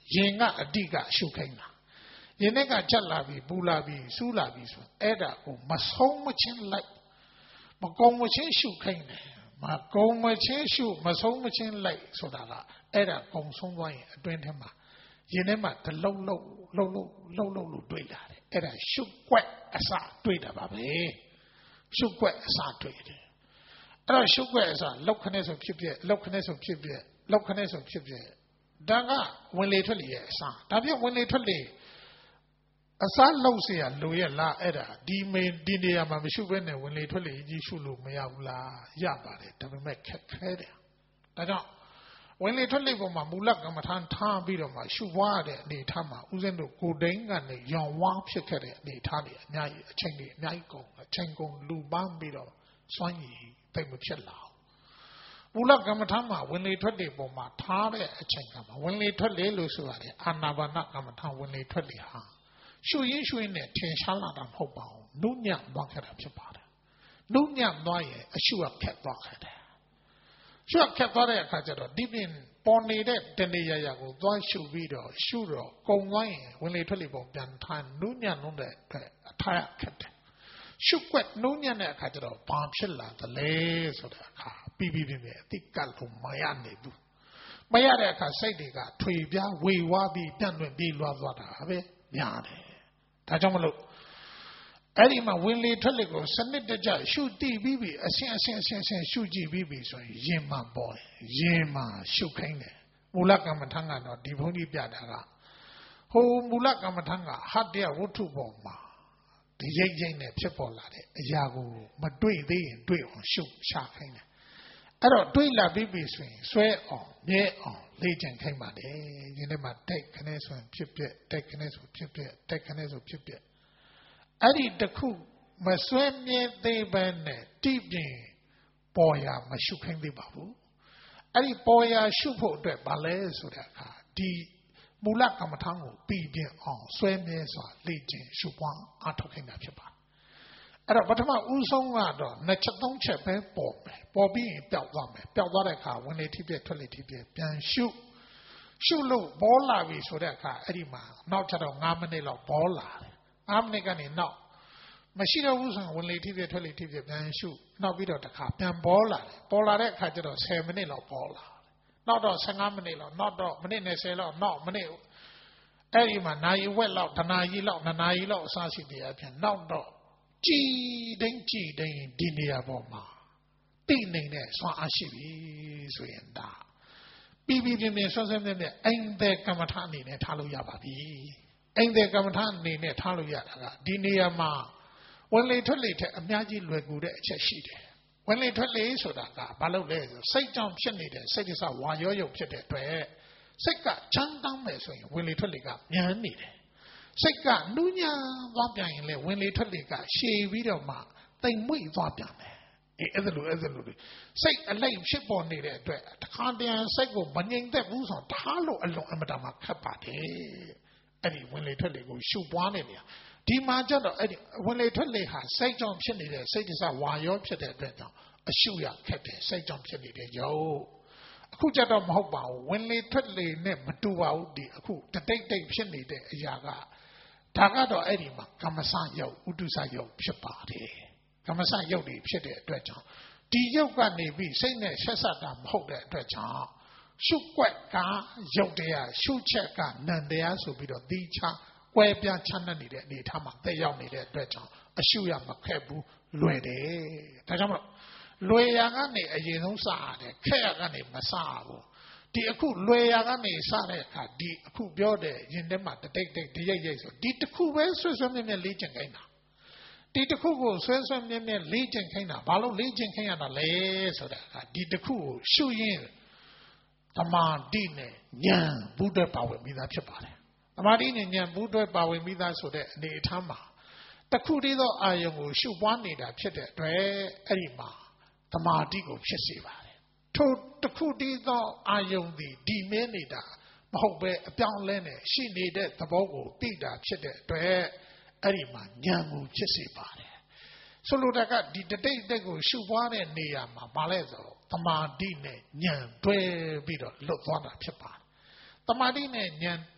ရင်ကအတိကရှုခိုင်းတာရင်နဲ့ကချက်လာပြီးပူလာပြီးစူးလာပြီးဆိုအဲ့ဒါကိုမဆုံးမချင်းလိုက်မကုံမချင်းရှုခိုင်းတယ်မကုံမချင်းရှုမဆုံးမချင်းလိုက်ဆိုတာကအဲ့ဒါကုံဆုံးသွားရင်အတွင်းထဲမှာရင်ထဲမှာတလုံးလုံးလုံးလုံးလုံးလုံးလို့တွေးလာတယ်အဲ့ဒါရှုွက်အစတွေးတာပါပဲရှုွက်အစတွေးတယ်အဲ့တော့ရှုွက်အစလောက်ခနဲ့ဆိုဖြစ်ဖြစ်လောက်ခနဲ့ဆိုဖြစ်ဖြစ်လောက်ခနဲ့ဆိုဖြစ်ဖြစ်ဒါကဝင်လေထွက်လေရဲ့အစဒါပြဝင်လေထွက်လေအစားလောက်เสียလိုရဲ့လားအဲ့ဒါဒီမေဒီနေရာမှာမရှုဘဲနဲ့ဝင်လေထွက်လေကြီးရှုလို့မရဘူးလားရပါတယ်ဒါပေမဲ့ခက်ခဲတယ်ဒါကြောင့်ဝင်လေထွက်လေပေါ်မှာမူလကမ္မထာထားပြီးတော့မှရှုပွားတဲ့အနေထားမှာဥစဉ်တို့ကိုဒိန်းကနေရောင်ဝါးဖြစ်ခဲ့တဲ့အနေထားတွေအများကြီးအချိန်တွေအများကြီးကုန်အချိန်ကုန်လူပန်းပြီးတော့စွန့်ရည်တိတ်မဖြစ်လာမူလကမ္မထာမှာဝင်လေထွက်လေပေါ်မှာထားတဲ့အချိန်ကမှာဝင်လေထွက်လေလို့ဆိုရတယ်အာနာပါနကမ္မထာဝင်လေထွက်လေဟာရှုရင်းရှုရင်းနဲ့ထင်ရှားလာတာမဟုတ်ပါဘူးနုညံ့သွားခဲ့တာဖြစ်ပါတယ်နုညံ့သွားရင်အရှုကခက်သွားခဲ့တယ်ရှုခက်သွားတဲ့အခါကျတော့ဒီပြင်ပေါ်နေတဲ့တဏှာရရကိုသွားရှုပြီးတော့ရှုတော့ကုံသွားရင်ဝင်လေထွက်လေပုံပြန်ထားနုညံ့လုံးတဲ့အထာရခက်တယ်ရှုွက်နုညံ့တဲ့အခါကျတော့ဘာဖြစ်လာသလဲဆိုတဲ့အခါပြီးပြီးပြင်အတိကတ်လို့မရနိုင်ဘူးမရတဲ့အခါစိတ်တွေကထွေပြားဝေဝါးပြီးပြန့်လွင့်ပြီးလွှားသွားတာပဲများတယ်ဒါကြောင့်မလို့အဲ့ဒီမှာဝင်လေထွက်လေကိုစနစ်တကျရှုတည်ပြီးပြီအရှင်းအရှင်းအရှင်းအရှင်းရှုကြည့်ပြီးပြီဆိုရင်ရင်မှပေါ်တယ်ရင်မှရှုခိုင်းတယ်မူလကမ္မထာကတော့ဒီဘုန်းကြီးပြတာကဟိုမူလကမ္မထာကဟတ္တယဝတ္ထုပေါ်မှာဒီရိတ်ရိတ်နဲ့ဖြစ်ပေါ်လာတဲ့အရာကိုမတွေ့သေးရင်တွေ့အောင်ရှုရှာခိုင်းတယ်အဲ့တော့တွေးလာပြီးပြီဆိုရင်ဆွဲအောင်မြဲအောင်လေ့ကျင့်ခိုင်းပါတယ်ဒီနေ့မှာတိုက်ခနဲ့ဆိုရင်ဖြစ်ဖြစ်တိုက်ခနဲ့ဆိုဖြစ်ဖြစ်တိုက်ခနဲ့ဆိုဖြစ်ဖြစ်အဲ့ဒီတခုမဆွဲမြဲသေးဘဲနဲ့တိပြင်ပေါ်ရမရှုခိုင်းသေးပါဘူးအဲ့ဒီပေါ်ရရှုဖို့အတွက်ဘာလဲဆိုတဲ့အခါဒီမူလကမ္မထာကိုပြီးပြင်းအောင်ဆွဲမြဲစွာလေ့ကျင့်ရှုပွားအားထုတ်ခိုင်းတာဖြစ်ပါတယ်အဲ့တော့ပထမဦးဆုံးကတော့နှစ်ချက်သုံးချက်ပဲပေါ်မယ်ပေါ်ပြီးရင်ပျောက်သွားမယ်ပျောက်သွားတဲ့အခါဝင်လေထိပြက်ထွက်လေထိပြက်ပြန်ရှုရှုလို့ဘောလာပြီဆိုတဲ့အခါအဲ့ဒီမှာနောက်ချက်တော့၅မိနစ်လောက်ဘောလာတယ်၅မိနစ်ကနေနောက်မရှိတော့ဘူးဆိုရင်ဝင်လေထိပြက်ထွက်လေထိပြက်ပြန်ရှုနောက်ပြီးတော့တစ်ခါပြန်ဘောလာတယ်ပေါ်လာတဲ့အခါကျတော့၁၀မိနစ်လောက်ဘောလာနောက်တော့၁၅မိနစ်လောက်နောက်တော့မိနစ်၂၀လောက်နောက်မိနစ်အဲ့ဒီမှာနာရီဝက်လောက်တနာရီလောက်နှစ်နာရီလောက်အစရှိတယ်အဖြစ်နောက်တော့ကြည်တိုင်းကြည်တိုင်းဒီနေရာပေါ်မှာတိနေတဲ့ဆွမ်းအားရှိပြီဆိုရင်ဒါပြီးပြီးပြင်းပြင်းဆွမ်းဆွမ်းပြင်းပြင်းအိမ်တဲ့ကမ္မထာအနေနဲ့ထားလို့ရပါပြီအိမ်တဲ့ကမ္မထာအနေနဲ့ထားလို့ရတာကဒီနေရာမှာဝင်လေထွက်လေထက်အများကြီးလွယ်ကူတဲ့အချက်ရှိတယ်ဝင်လေထွက်လေဆိုတာကဘာလို့လဲဆိုစိတ်ကြောင့်ဖြစ်နေတဲ့စိတ်တစဝါရောရုပ်ဖြစ်တဲ့အတွက်စိတ်ကချမ်းတောင်းမယ်ဆိုရင်ဝင်လေထွက်လေကမြန်နေတယ်စိတ်ကနူးညံ့သွားပြန်ရင်လေဝင်လေထွက်လေကရှည်ပြီးတော့မှတိမ်မွေ့သွားပြန်တယ်အေးအဲ့ဒါလိုအဲ့ဒါလိုစိတ်အလိုက်ဖြစ်ပေါ်နေတဲ့အတွက်တခါတည်းစိတ်ကိုမငြိမ်သက်ဘူးဆိုတော့ထားလို့အလွန်အမတန်မှခက်ပါတယ်အဲ့ဒီဝင်လေထွက်လေကိုရှုပွားနေတယ်ဒီမှာကျတော့အဲ့ဒီဝင်လေထွက်လေဟာစိတ်ကြောင့်ဖြစ်နေတဲ့စိတ်တစဝါရောဖြစ်တဲ့အတွက်ကြောင့်အရှုရခက်တယ်စိတ်ကြောင့်ဖြစ်နေတဲ့ရုပ်အခုကြတော့မဟုတ်ပါဘူးဝင်လေထွက်လေနဲ့မတူပါဘူးဒီအခုတတိတ်တိတ်ဖြစ်နေတဲ့အရာကဒါကတော့အဲ့ဒီမှာကမ္မစယုတ်ဥဒုစယုတ်ဖြစ်ပါတယ်ကမ္မစယုတ်တွေဖြစ်တဲ့အတွက်ကြောင့်ဒီယုတ်ကနေပြီးစိတ်နဲ့ဆက်ဆက်တာမဟုတ်တဲ့အတွက်ကြောင့်ရှုွက်ကယုတ်တရားရှုချက်ကနံတရားဆိုပြီးတော့ဒီချကွဲပြားချမ်းနဲ့နေတဲ့အနေထားမှာတက်ရောက်နေတဲ့အတွက်ကြောင့်အရှုရမခက်ဘူးလွယ်တယ်ဒါကြောင့်မလို့လွယ်ရာကနေအရင်ဆုံးစရတယ်ခက်ရာကနေမစဘူးဒီအခုလွယ်ရာကနေစတဲ့အခါဒီအခုပြောတဲ့ရင်ထဲမှာတတိတ်တိတ်တရိပ်ရိပ်ဆိုဒီတစ်ခုပဲဆွဆွမြဲမြဲလေ့ကျင့်ခိုင်းတာဒီတစ်ခုကိုဆွဆွမြဲမြဲလေ့ကျင့်ခိုင်းတာဘာလို့လေ့ကျင့်ခိုင်းရတာလဲဆိုတဲ့အခါဒီတစ်ခုကိုရှုရင်းသမာဓိနဲ့ဉာဏ်ဘုဒ္ဓပါဝင်ပြီးသားဖြစ်ပါတယ်သမာဓိနဲ့ဉာဏ်ဘုဒ္ဓပါဝင်ပြီးသားဆိုတဲ့အနေအထားမှာတခုတည်းသောအာယုံကိုရှုပွားနေတာဖြစ်တဲ့အတွက်အဲ့ဒီမှာသမာဓိကိုဖြစ်စေပါတယ်ထိုတခုတည်းသောအာယုံသည်ဒီမင်းနေတာမဟုတ်ပဲအပြောင်းလဲနဲ့ရှိနေတဲ့သဘောကိုသိတာဖြစ်တဲ့အတွက်အဲ့ဒီမှာဉာဏ်ကိုဖြစ်စေပါတယ်ဆိုလိုတာကဒီတတိတ်တက်ကိုရှုပွားတဲ့နေရာမှာဘာလဲဆိုတော့သမာဓိနဲ့ဉာဏ်တွဲပြီးတော့လွတ်သွားတာဖြစ်ပါတယ်သမာဓိနဲ့ဉာဏ်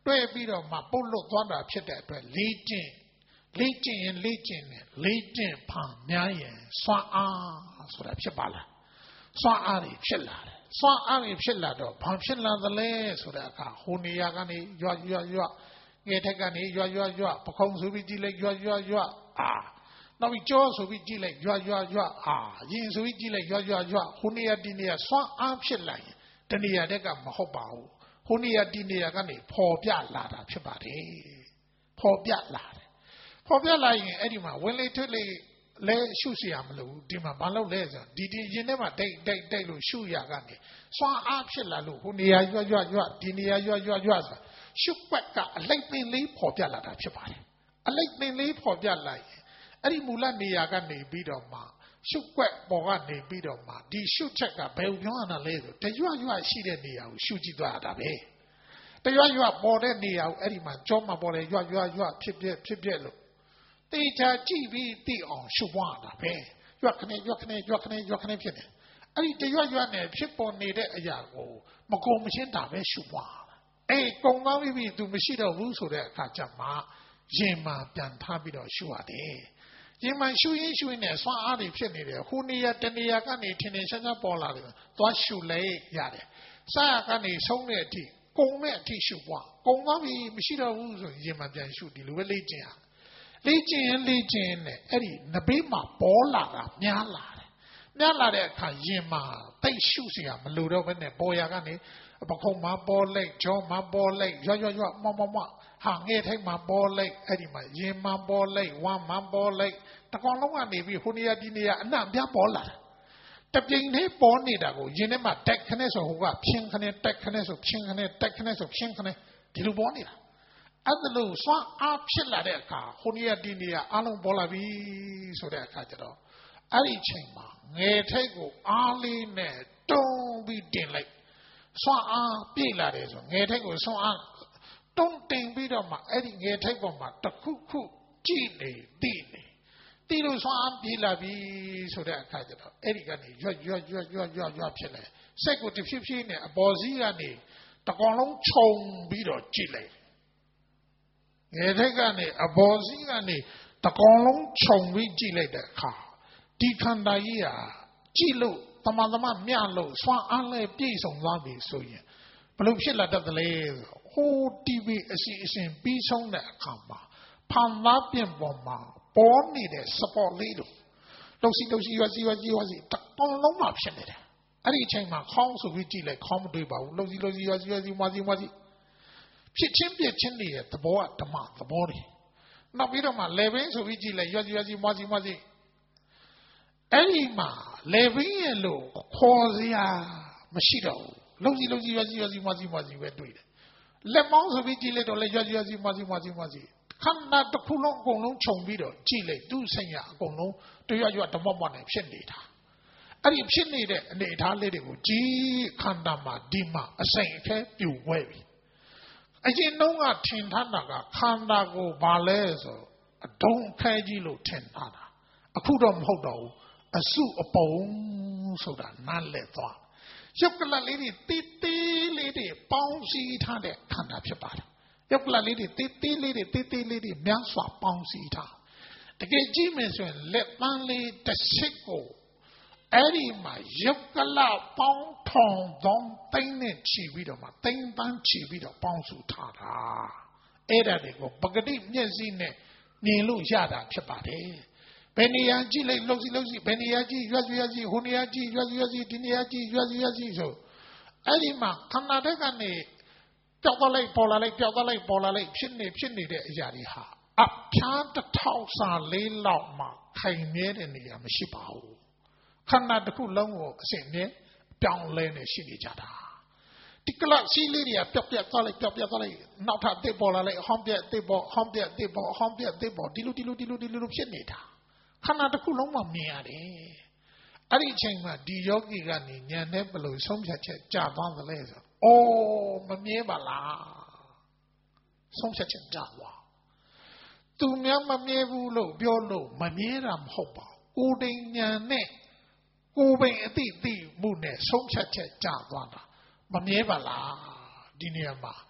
တွေ့ပြီးတော့မှပုတ်လွတ်သွားတာဖြစ်တဲ့အတွက်လေးကျင့်လေးကျင့်ရင်လေးကျင့်နဲ့လေးကျင့်ဖန်များရင်စွမ်းအားဆိုတာဖြစ်ပါလားစွမ်းအားတွေဖြစ်လာတယ်စွမ်းအားတွေဖြစ်လာတော့ဘာဖြစ်လာသလဲဆိုတဲ့အခါဟိုနေရာကနေရွရွရွငယ်ထက်ကနေရွရွရွပခုံးဆိုပြီးကြည့်လိုက်ရွရွရွအာနောက်ပြီးကြောဆိုပြီးကြည့်လိုက်ရွရွရွအာရင်ဆိုပြီးကြည့်လိုက်ရွရွရွဟိုနေရာဒီနေရာစွမ်းအားဖြစ်လာရင်တနေရာတက်ကမဟုတ်ပါဘူးဟိုနေရာဒီနေရာကနေပေါ်ပြလာတာဖြစ်ပါတယ်ပေါ်ပြလာတယ်ပေါ်ပြလာရင်အဲ့ဒီမှာဝင်လေထွက်လေလဲရှုเสียမလို့ဒီမှာဘာလို့လဲဆိုတော့ဒီဒီရင်ထဲမှာတိတ်တိတ်တိတ်လို့ရှုရကနေစွမ်းအားဖြစ်လာလို့ဟိုနေရာရွရွရွဒီနေရာရွရွရွဆိုရှုွက်ကအလိုက်ပင်လေးပေါ်ပြလာတာဖြစ်ပါတယ်အလိုက်ပင်လေးပေါ်ပြလာရင်အဲ့ဒီမူလနေရာကနေပြီးတော့မှရှုွက်ပေါ်ကနေပြီးတော့မှဒီရှုချက်ကဘယ်လိုပြောရတာလဲဆိုတရွရွရှိတဲ့နေရာကိုရှုကြည့်သွားတာပဲတရွရွပေါ်တဲ့နေရာကိုအဲ့ဒီမှာကြောမှာပေါ်တယ်ရွရွရွဖြစ်ပြဖြစ်ပြလို့တေချာကြည့်ပြီးသိအောင်ရှုပွားတာပဲရွက်ခနဲ့ရွက်ခနဲ့ရွက်ခနဲ့ရွက်ခနဲ့ဖြစ်တယ်အဲ့ဒီတရွရွနဲ့ဖြစ်ပေါ်နေတဲ့အရာကိုမကုံမရှင်းတာပဲရှုပွားအေးကုံသွားပြီးပြီသူမရှိတော့ဘူးဆိုတဲ့အခါကျမှရင်မှပြန်ထားပြီးတော့ရှုရတယ်ရင်မှရှုရင်းရှုရင်းနဲ့စွမ်းအားတွေဖြစ်နေတယ်ဟိုနေရာတနေရာကနေထင်ထင်ရှားရှားပေါ်လာတယ်သွားရှုလဲရတယ်စရကနေဆုံးတဲ့အထိကုံတဲ့အထိရှုပွားကုံသွားပြီမရှိတော့ဘူးဆိုရင်မှပြန်ရှုဒီလိုပဲလေ့ကျင့်ရလေ့ကျင့်ရင်လေ့ကျင့်နဲ့အဲ့ဒီနဘေးမှာပေါ်လာတာများလာတယ်များလာတဲ့အခါရင်မှာတိတ်ရှုเสียမလိုတော့ဘဲနဲ့ပေါ်ရကနေပခုံးမှာပေါ်လိုက်ဂျောမှာပေါ်လိုက်ရွရွရွမောမောမောဟာငဲ့ထိုက်မှာပေါ်လိုက်အဲ့ဒီမှာရင်မှာပေါ်လိုက်ဝမ်းမှာပေါ်လိုက်တကောင်လုံးကနေပြီးဟိုနေရာဒီနေရာအနှံ့ပြပေါ်လာတာတပြိန်လေးပေါ်နေတာကိုရင်ထဲမှာတက်ခနဲ့ဆိုဟိုကဖြင်းခနဲ့တက်ခနဲ့ဆိုဖြင်းခနဲ့တက်ခနဲ့ဆိုဖြင်းခနဲ့ဒီလိုပေါ်နေတာအဲ့ဒါလို့စွမ်းအားဖြစ်လာတဲ့အခါဟိုနေရာဒီနေရာအလုံးပေါ်လာပြီဆိုတဲ့အခါကျတော့အဲ့ဒီချိန်မှာငယ်ထိတ်ကိုအားလေးနဲ့တုံးပြီးတင်လိုက်စွမ်းအားပြည့်လာတယ်ဆိုငယ်ထိတ်ကိုစွမ်းအားတုံးတင်ပြီးတော့မှအဲ့ဒီငယ်ထိတ်ပေါ်မှာတခုခုကြည့်နေသိနေတီလို့စွမ်းအားပြည့်လာပြီဆိုတဲ့အခါကျတော့အဲ့ဒီကနေရွတ်ရွတ်ရွတ်ရွတ်ရွတ်ရွတ်ဖြစ်လေစိတ်ကိုတဖြည်းဖြည်းနဲ့အပေါ်စီးကနေတကောင်လုံးခြုံပြီးတော့ကြည့်လိုက်ငယ်ထိတ်ကနေအပေါ်စီးကနေတကောင်လုံးခြုံပြီးကြည့်လိုက်တဲ့အခါဒီခန္ဓာကြီးဟာကြည့်လို့တမန်တမမြလို့စွမ်းအားလည်းပြည့်စုံသွားပြီဆိုရင်ဘလို့ဖြစ်လာတတ်တယ်လဲဟိုတီဗီအစီအစဉ်ပြီးဆုံးတဲ့အခါမှာဖန်သားပြင်ပေါ်မှာပေါ်နေတဲ့စပေါ်လေးတို့လှုပ်စီလှုပ်စီရွစီရွစီရွစီတကောင်လုံးမှဖြစ်နေတယ်အဲ့ဒီအချိန်မှာခေါင်းဆိုပြီးကြည့်လိုက်ခေါင်းမတွေ့ပါဘူးလှုပ်စီလှုပ်စီရွစီရွစီမွာစီမွာစီဖြစ်ချင်းပြချင်းနေတဲ့သဘောကဓမ္မသဘောတွေနောက်ပြီးတော့မှလေဘင်းဆိုပြီးကြည့်လိုက်ရွစီရွစီမွာစီမွာစီအဲ့ဒီမှာလေဘင်းရဲ့လို့ခေါ်စရာမရှိတော့ဘူးလှုပ်စီလှုပ်စီရွစီရွစီမွာစီမွာစီပဲတွေ့တယ်လက်မောင်းဆိုပြီးကြည့်လိုက်တော့လေရွစီရွစီမွာစီမွာစီမွာစီခန္ဓာတစ်ခုလုံးအကုန်လုံးခြုံပြီးတော့ကြည့်လိုက်သူ့ဆိုင်ရာအကုန်လုံးတရွရွဓမ္မမောနဲ့ဖြစ်နေတာအဲ့ဒီဖြစ်နေတဲ့အနေအထားလေးတွေကိုကြည့်ခန္ဓာမှာဒီမှာအစိမ်အခဲပြူဝဲပြီအရင်တုန်းကထင်ထားတာကခန္ဓာကိုဘာလဲဆိုအဒုံခဲကြီးလို့ထင်ထားတာအခုတော့မဟုတ်တော့ဘူးအစုအပုံဆိုတာနားလည်သွားရုပ်ကလတ်လေးတွေတီးတီးလေးတွေပေါင်းစည်းထားတဲ့ခန္ဓာဖြစ်ပါတယ်ရုပ်ကလတ်လေးတွေတီးတီးလေးတွေတီးတီးလေးတွေများစွာပေါင်းစည်းထားတကယ်ကြည့်မယ်ဆိုရင်လက်ပန်းလေးတစ်စိတ်ကိုအဲ့ဒီမှာရုပ်ကလတ်ပေါင်းထောင်သောသိန်းနဲ့ချီပြီးတော့မှသိန်းပန်းချီပြီးတော့ပေါင်းစုထားတာအဲ့ဒါတွေကိုပဂတိမျက်စိနဲ့မြင်လို့ရတာဖြစ်ပါတယ်ဘယ်နေရာကြည့်လိုက်လှုပ်စီလှုပ်စီဘယ်နေရာကြည့်ရွက်ရွက်စီဟိုနေရာကြည့်ရွက်ရွက်စီဒီနေရာကြည့်ရွက်ရွက်စီဆိုအဲ့ဒီမှာခန္ဓာတဲ့ကနေပျောက်သွားလိုက်ပေါ်လာလိုက်ပျောက်သွားလိုက်ပေါ်လာလိုက်ဖြစ်နေဖြစ်နေတဲ့အရာတွေဟာအဖျားတစ်ထောက်စာလေးလောက်မှခိုင်မြဲတဲ့နေရာမရှိပါဘူးခန္ဓာတစ်ခုလုံးကိုအစဉ်နဲ့ပြောင်းလဲနေရှိနေကြတာဒီကလစီလေးတွေကပျောက်ပြတ်သွားလိုက်ပျောက်ပြတ်သွားလိုက်နောက်ထပ်တစ်ပေါ်လာလိုက်ဟောင်းပြတ်တစ်ပေါ်ဟောင်းပြတ်တစ်ပေါ်ဟောင်းပြတ်တစ်ပေါ်ဒီလိုဒီလိုဒီလိုဒီလိုဖြစ်နေတာခန္ဓာတစ်ခုလုံးမှမြင်ရတယ်အဲ့ဒီအချိန်မှာဒီယောဂီကနေဉာဏ်နဲ့ဘယ်လိုဆုံးဖြတ်ချက်ကြာသွားသလဲဆိုအော်မမြဲပါလားဆုံးဖြတ်ချက်ကြာသွားသူများမမြဲဘူးလို့ပြောလို့မမြဲတာမဟုတ်ပါဘူးကိုယ်တိုင်ဉာဏ်နဲ့ကိုယ်ပိုင်အသိသိမှုနဲ့ဆုံးဖြတ်ချက်ကြာသွားတာမမြဲပါလားဒီနေရာမှာ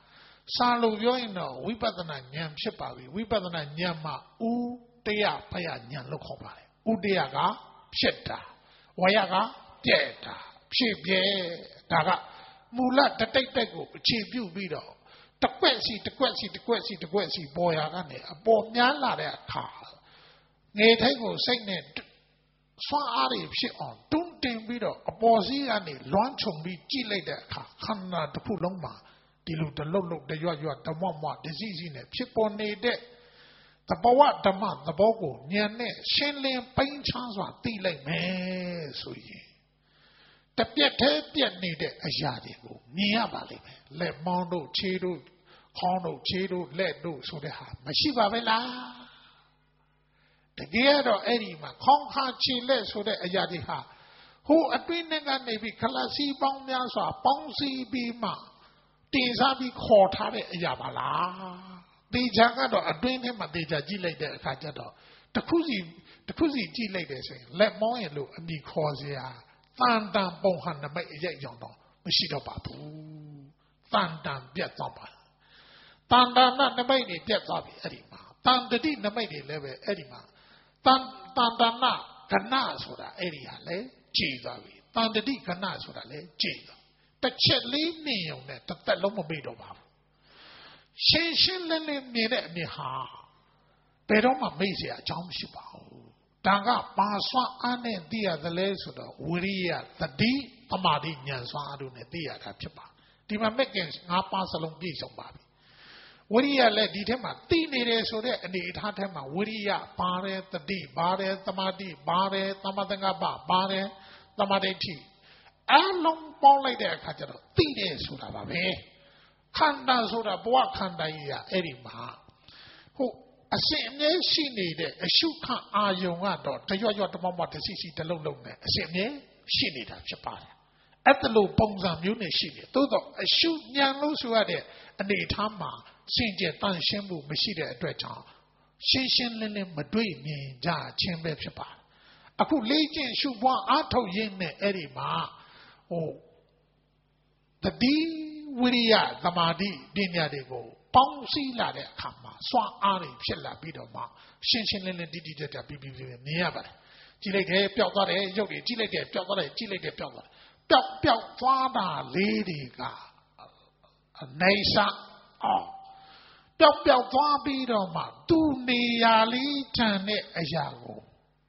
စာလို့ပြောရင်တော့ဝိပဿနာဉာဏ်ဖြစ်ပါပြီဝိပဿနာဉာဏ်မှာဥတရားဖယဉာဏ်လို့ခေါ်ပါတယ်ဥတရားကဖြစ်တာဝါယကပြဲတာဖြစ်ပြဲဒါကမူလတတိတ်တက်ကိုအခြေပြုပြီးတော့တကွက်စီတကွက်စီတကွက်စီတကွက်စီပေါ်ရာကနေအပေါ်များလာတဲ့အခါငယ်ထိတ်ကိုစိတ်နဲ့စွမ်းအားတွေဖြစ်အောင်တွန်းတင်ပြီးတော့အပေါ်စီးကနေလွှမ်းခြုံပြီးကြည့်လိုက်တဲ့အခါခန္ဓာတစ်ခုလုံးမှာဒီလိုတလုတ်လုတ်တရွရွတမွတ်မွတ်ဒစီစီနဲ့ဖြစ်ပေါ်နေတဲ့သဘောဝဓမ္မသဘောကိုဉာဏ်နဲ့ရှင်းလင်းပိုင်းခြားစွာသိလိုက်မယ်ဆိုရင်တပြက်သေးပြက်နေတဲ့အရာတွေကိုမြင်ရပါလိမ့်မယ်လက်မောင်းတို့ခြေတို့ခေါင်းတို့ခြေတို့လက်တို့ဆိုတဲ့ဟာမရှိပါပဲလားတကယ်တော့အဲ့ဒီမှာခေါင်းခါခြေလက်ဆိုတဲ့အရာတွေဟာဟိုအတွင်းနဲ့ကနေပြီးခလစီပေါင်းများစွာပေါင်းစည်းပြီးမှတင်စားပြီးခေါ်ထားတဲ့အရာပါလားတေချာကတော့အတွင်းထဲမှာတေချာကြည့်လိုက်တဲ့အခါကျတော့တစ်ခုစီတစ်ခုစီကြည့်လိုက်တယ်ဆိုရင်လက်မောင်းရလို့အမိခေါ်စရာတန်တန်ပုံဟန်နမိတ်အရေးကြောင့်တော့မရှိတော့ပါဘူးတန်တန်ပြတ်သွားပါတန်တန်နနမိတ်တွေပြတ်သွားပြီအဲ့ဒီမှာတန်တတိနမိတ်တွေလည်းပဲအဲ့ဒီမှာတန်တန်တနကဏဆိုတာအဲ့ဒီဟာလေကြည်သွားပြီတန်တတိကဏဆိုတာလေကြည်သွားတစ်ချက်လေးမြင်ုံနဲ့တစ်သက်လုံးမမေ့တော့ပါဘူးရှင်းရှင်းလင်းလင်းမြင်တဲ့အမြင်ဟာဘယ်တော့မှမေ့เสียအကြောင်းမရှိပါဘူးဒါကပါစွမ်းအားနဲ့သိရသလဲဆိုတော့ဝိရိယသတိသမာဓိဉာဏ်စွမ်းအားတို့နဲ့သိရတာဖြစ်ပါဒီမှာမက်ကင်ငါးပါးစလုံးပြည့်စုံပါပြီဝိရိယလည်းဒီထဲမှာသိနေတယ်ဆိုတဲ့အနေအထားထဲမှာဝိရိယပါတယ်သတိပါတယ်သမာဓိပါတယ်သမသင်္ကပ္ပပါတယ်သမာဓိဋ္ဌိအလုံးပေါင်းလိုက်တဲ့အခါကျတော့သိတယ်ဆိုတာပါပဲခန္ဓာဆိုတာဘဝခန္ဓာကြီးอ่ะအဲ့ဒီမှာဟုတ်အစဉ်အမြဲရှိနေတဲ့အရှုခအာယုံကတော့တရွရွတမောမောတစီစီတလုံးလုံးနဲ့အစဉ်အမြဲရှိနေတာဖြစ်ပါတယ်အဲ့ဒါလိုပုံစံမျိုးနဲ့ရှိတယ်သို့တော့အရှုဉာဏ်လို့ဆိုရတဲ့အနေအထားမှာစင်ကြယ်တန်ရှင်းမှုမရှိတဲ့အတွက်ကြောင့်ရှင်းရှင်းလင်းလင်းမတွေ့မြင်ကြခြင်းပဲဖြစ်ပါတယ်အခုလေ့ကျင့်ရှုပွားအားထုတ်ရင်းနဲ့အဲ့ဒီမှာဟိုတတိဝိရိယသမာဓိပညာတွေကိုပေါင်းစည်းလာတဲ့အခါမှာစွမ်းအားတွေဖြစ်လာပြီးတော့မှရှင်းရှင်းလင်းလင်းတိတိကျကျပြီးပြီးပြီးမြင်ရပါတယ်ကြည့်လိုက်တယ်ပျောက်သွားတယ်ရုပ်တွေကြည့်လိုက်တယ်ပျောက်သွားတယ်ကြည့်လိုက်တယ်ပျောက်သွားတယ်ပျောက်ပျောက်သွားတာလေးတွေကအနေစာအောင်ပျောက်ပျောက်သွားပြီးတော့မှသူ့နေရာလေးခြံတဲ့အရာကို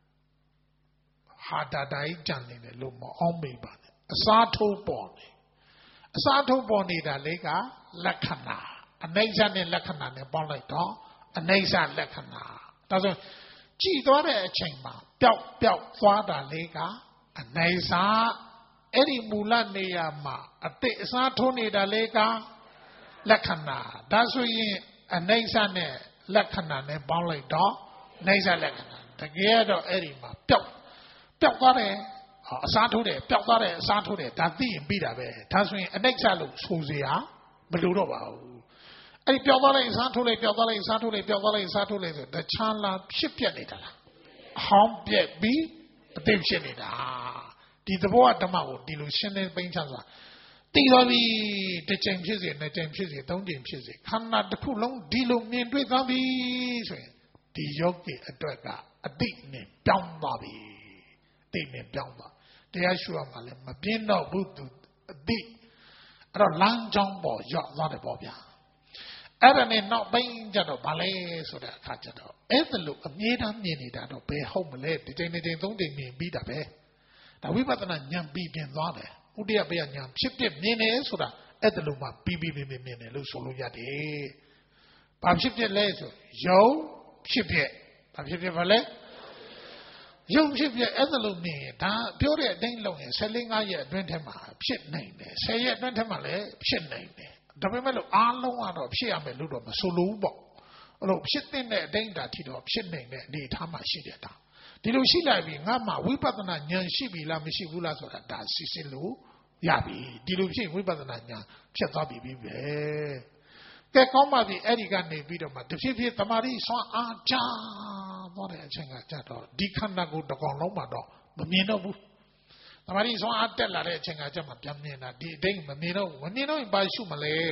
ဟာတာတိုင်းကြံနေတယ်လို့မအောင်မိပါနဲ့အစားထိုးပေါ်နေအစားထိုးပေါ်နေတာလေးကလက္ခဏာအနေစာနဲ့လက္ခဏာနဲ့ပေါင်းလိုက်တော့အနေစာလက္ခဏာဒါဆိုကြည်သွားတဲ့အချိန်မှာပျောက်ပျောက်သွားတာလေးကအနေစာအဲ့ဒီမူလနေရာမှာအတိတ်အစားထိုးနေတာလေးကလက္ခဏာဒါဆိုရင်အနေစာနဲ့လက္ခဏာနဲ့ပေါင်းလိုက်တော့အနေစာလက္ခဏာတကယ်တော့အဲ့ဒီမှာပျောက်ပျောက်သွားတယ်အစားထိုးတယ်ပျောက်သွားတယ်အစားထိုးတယ်ဒါသိရင်ပြီးတာပဲဒါဆိုရင်အနိစ္စလို့ဆိုစရာမလိုတော့ပါဘူးအဲ့ဒီပျောက်သွားလိုက်အစားထိုးလိုက်ပျောက်သွားလိုက်အစားထိုးလိုက်ပျောက်သွားလိုက်အစားထိုးလိုက်ဆိုတခြားလားဖြစ်ပြနေတာလားအဟောင်းပြက်ပြီးအသိဖြစ်နေတာဒီသဘောဓမ္မကိုဒီလိုရှင်းလင်းပိန်းချစွာသိတော်ပြီတစ်ချိန်ဖြစ်စေနှစ်ချိန်ဖြစ်စေသုံးချိန်ဖြစ်စေခန္ဓာတစ်ခုလုံးဒီလိုမြင်တွေ့သွားပြီဆိုရင်ဒီယောဂီအတွက်ကအတိနဲ့ပြောင်းသွားပြီအတိနဲ့ပြောင်းသွားတရားရှုရမှာလည်းမပြင်းတော့ဘူးသူအတိအဲ့တော့လမ်းကြောင်းပေါ်ရောက်သွားတယ်ပေါ့ဗျာအဲ့ဒါနဲ့နောက်ပိုင်းကျတော့ဗာလဲဆိုတဲ့အခါကျတော့အဲ့ဒါလို့အမြဲတမ်းမြင်နေတာတော့ဘယ်ဟုတ်မလဲဒီချိန်ဒီချိန်သုံးချိန်မြင်ပြီးတာပဲဒါဝိပဿနာဉာဏ်ပြီးပြင်သွားတယ်ဥဒိယပယဉာဏ်ဖြစ်ဖြစ်မြင်တယ်ဆိုတာအဲ့ဒါလို့မှပြီးပြီးမြင်မြင်တယ်လို့ဆိုလို့ရတယ်ဘာဖြစ်ဖြစ်လဲဆိုယုံဖြစ်ဖြစ်ဘာဖြစ်ဖြစ်ပါလဲယုံဖြစ်ဖြစ်အဲ့ဒါလို့မြင်ဒါပြောတဲ့အတိုင်းလုံးရင်ဆယ်လေးငါးရက်အတွင်းထဲမှာဖြစ်နိုင်တယ်ဆယ်ရက်အတွင်းထဲမှာလည်းဖြစ်နိုင်တယ်ဒါပေမဲ့လို့အားလုံးကတော့ဖြစ်ရမယ်လို့တော့မဆိုလိုဘူးပေါ့အဲ့လိုဖြစ်တဲ့အတိုင်းဒါထိတော့ဖြစ်နိုင်တဲ့အနေအထားမှာရှိတယ်ဒါဒီလိုရှိလိုက်ပြီငါမှဝိပဿနာဉာဏ်ရှိပြီလားမရှိဘူးလားဆိုတာဒါစစ်စစ်လို့ရပြီဒီလိုဖြစ်ဝိပဿနာဉာဏ်ဖြစ်သွားပြီပဲကဲကောင်းပါပြီအဲ့ဒီကနေပြီးတော့မှတဖြည်းဖြည်းတမာတိဆွမ်းအားကြသွားတဲ့အချိန်ကကြတော့ဒီခန္ဓာကိုယ်တစ်ကောင်လုံးမှာတော့မမြင်တော့ဘူးတမာတိဆွမ်းအားတက်လာတဲ့အချိန်ကကြမှာပြန်မြင်တာဒီအတိုင်းမမြင်တော့မမြင်တော့ဘာရှုမလဲ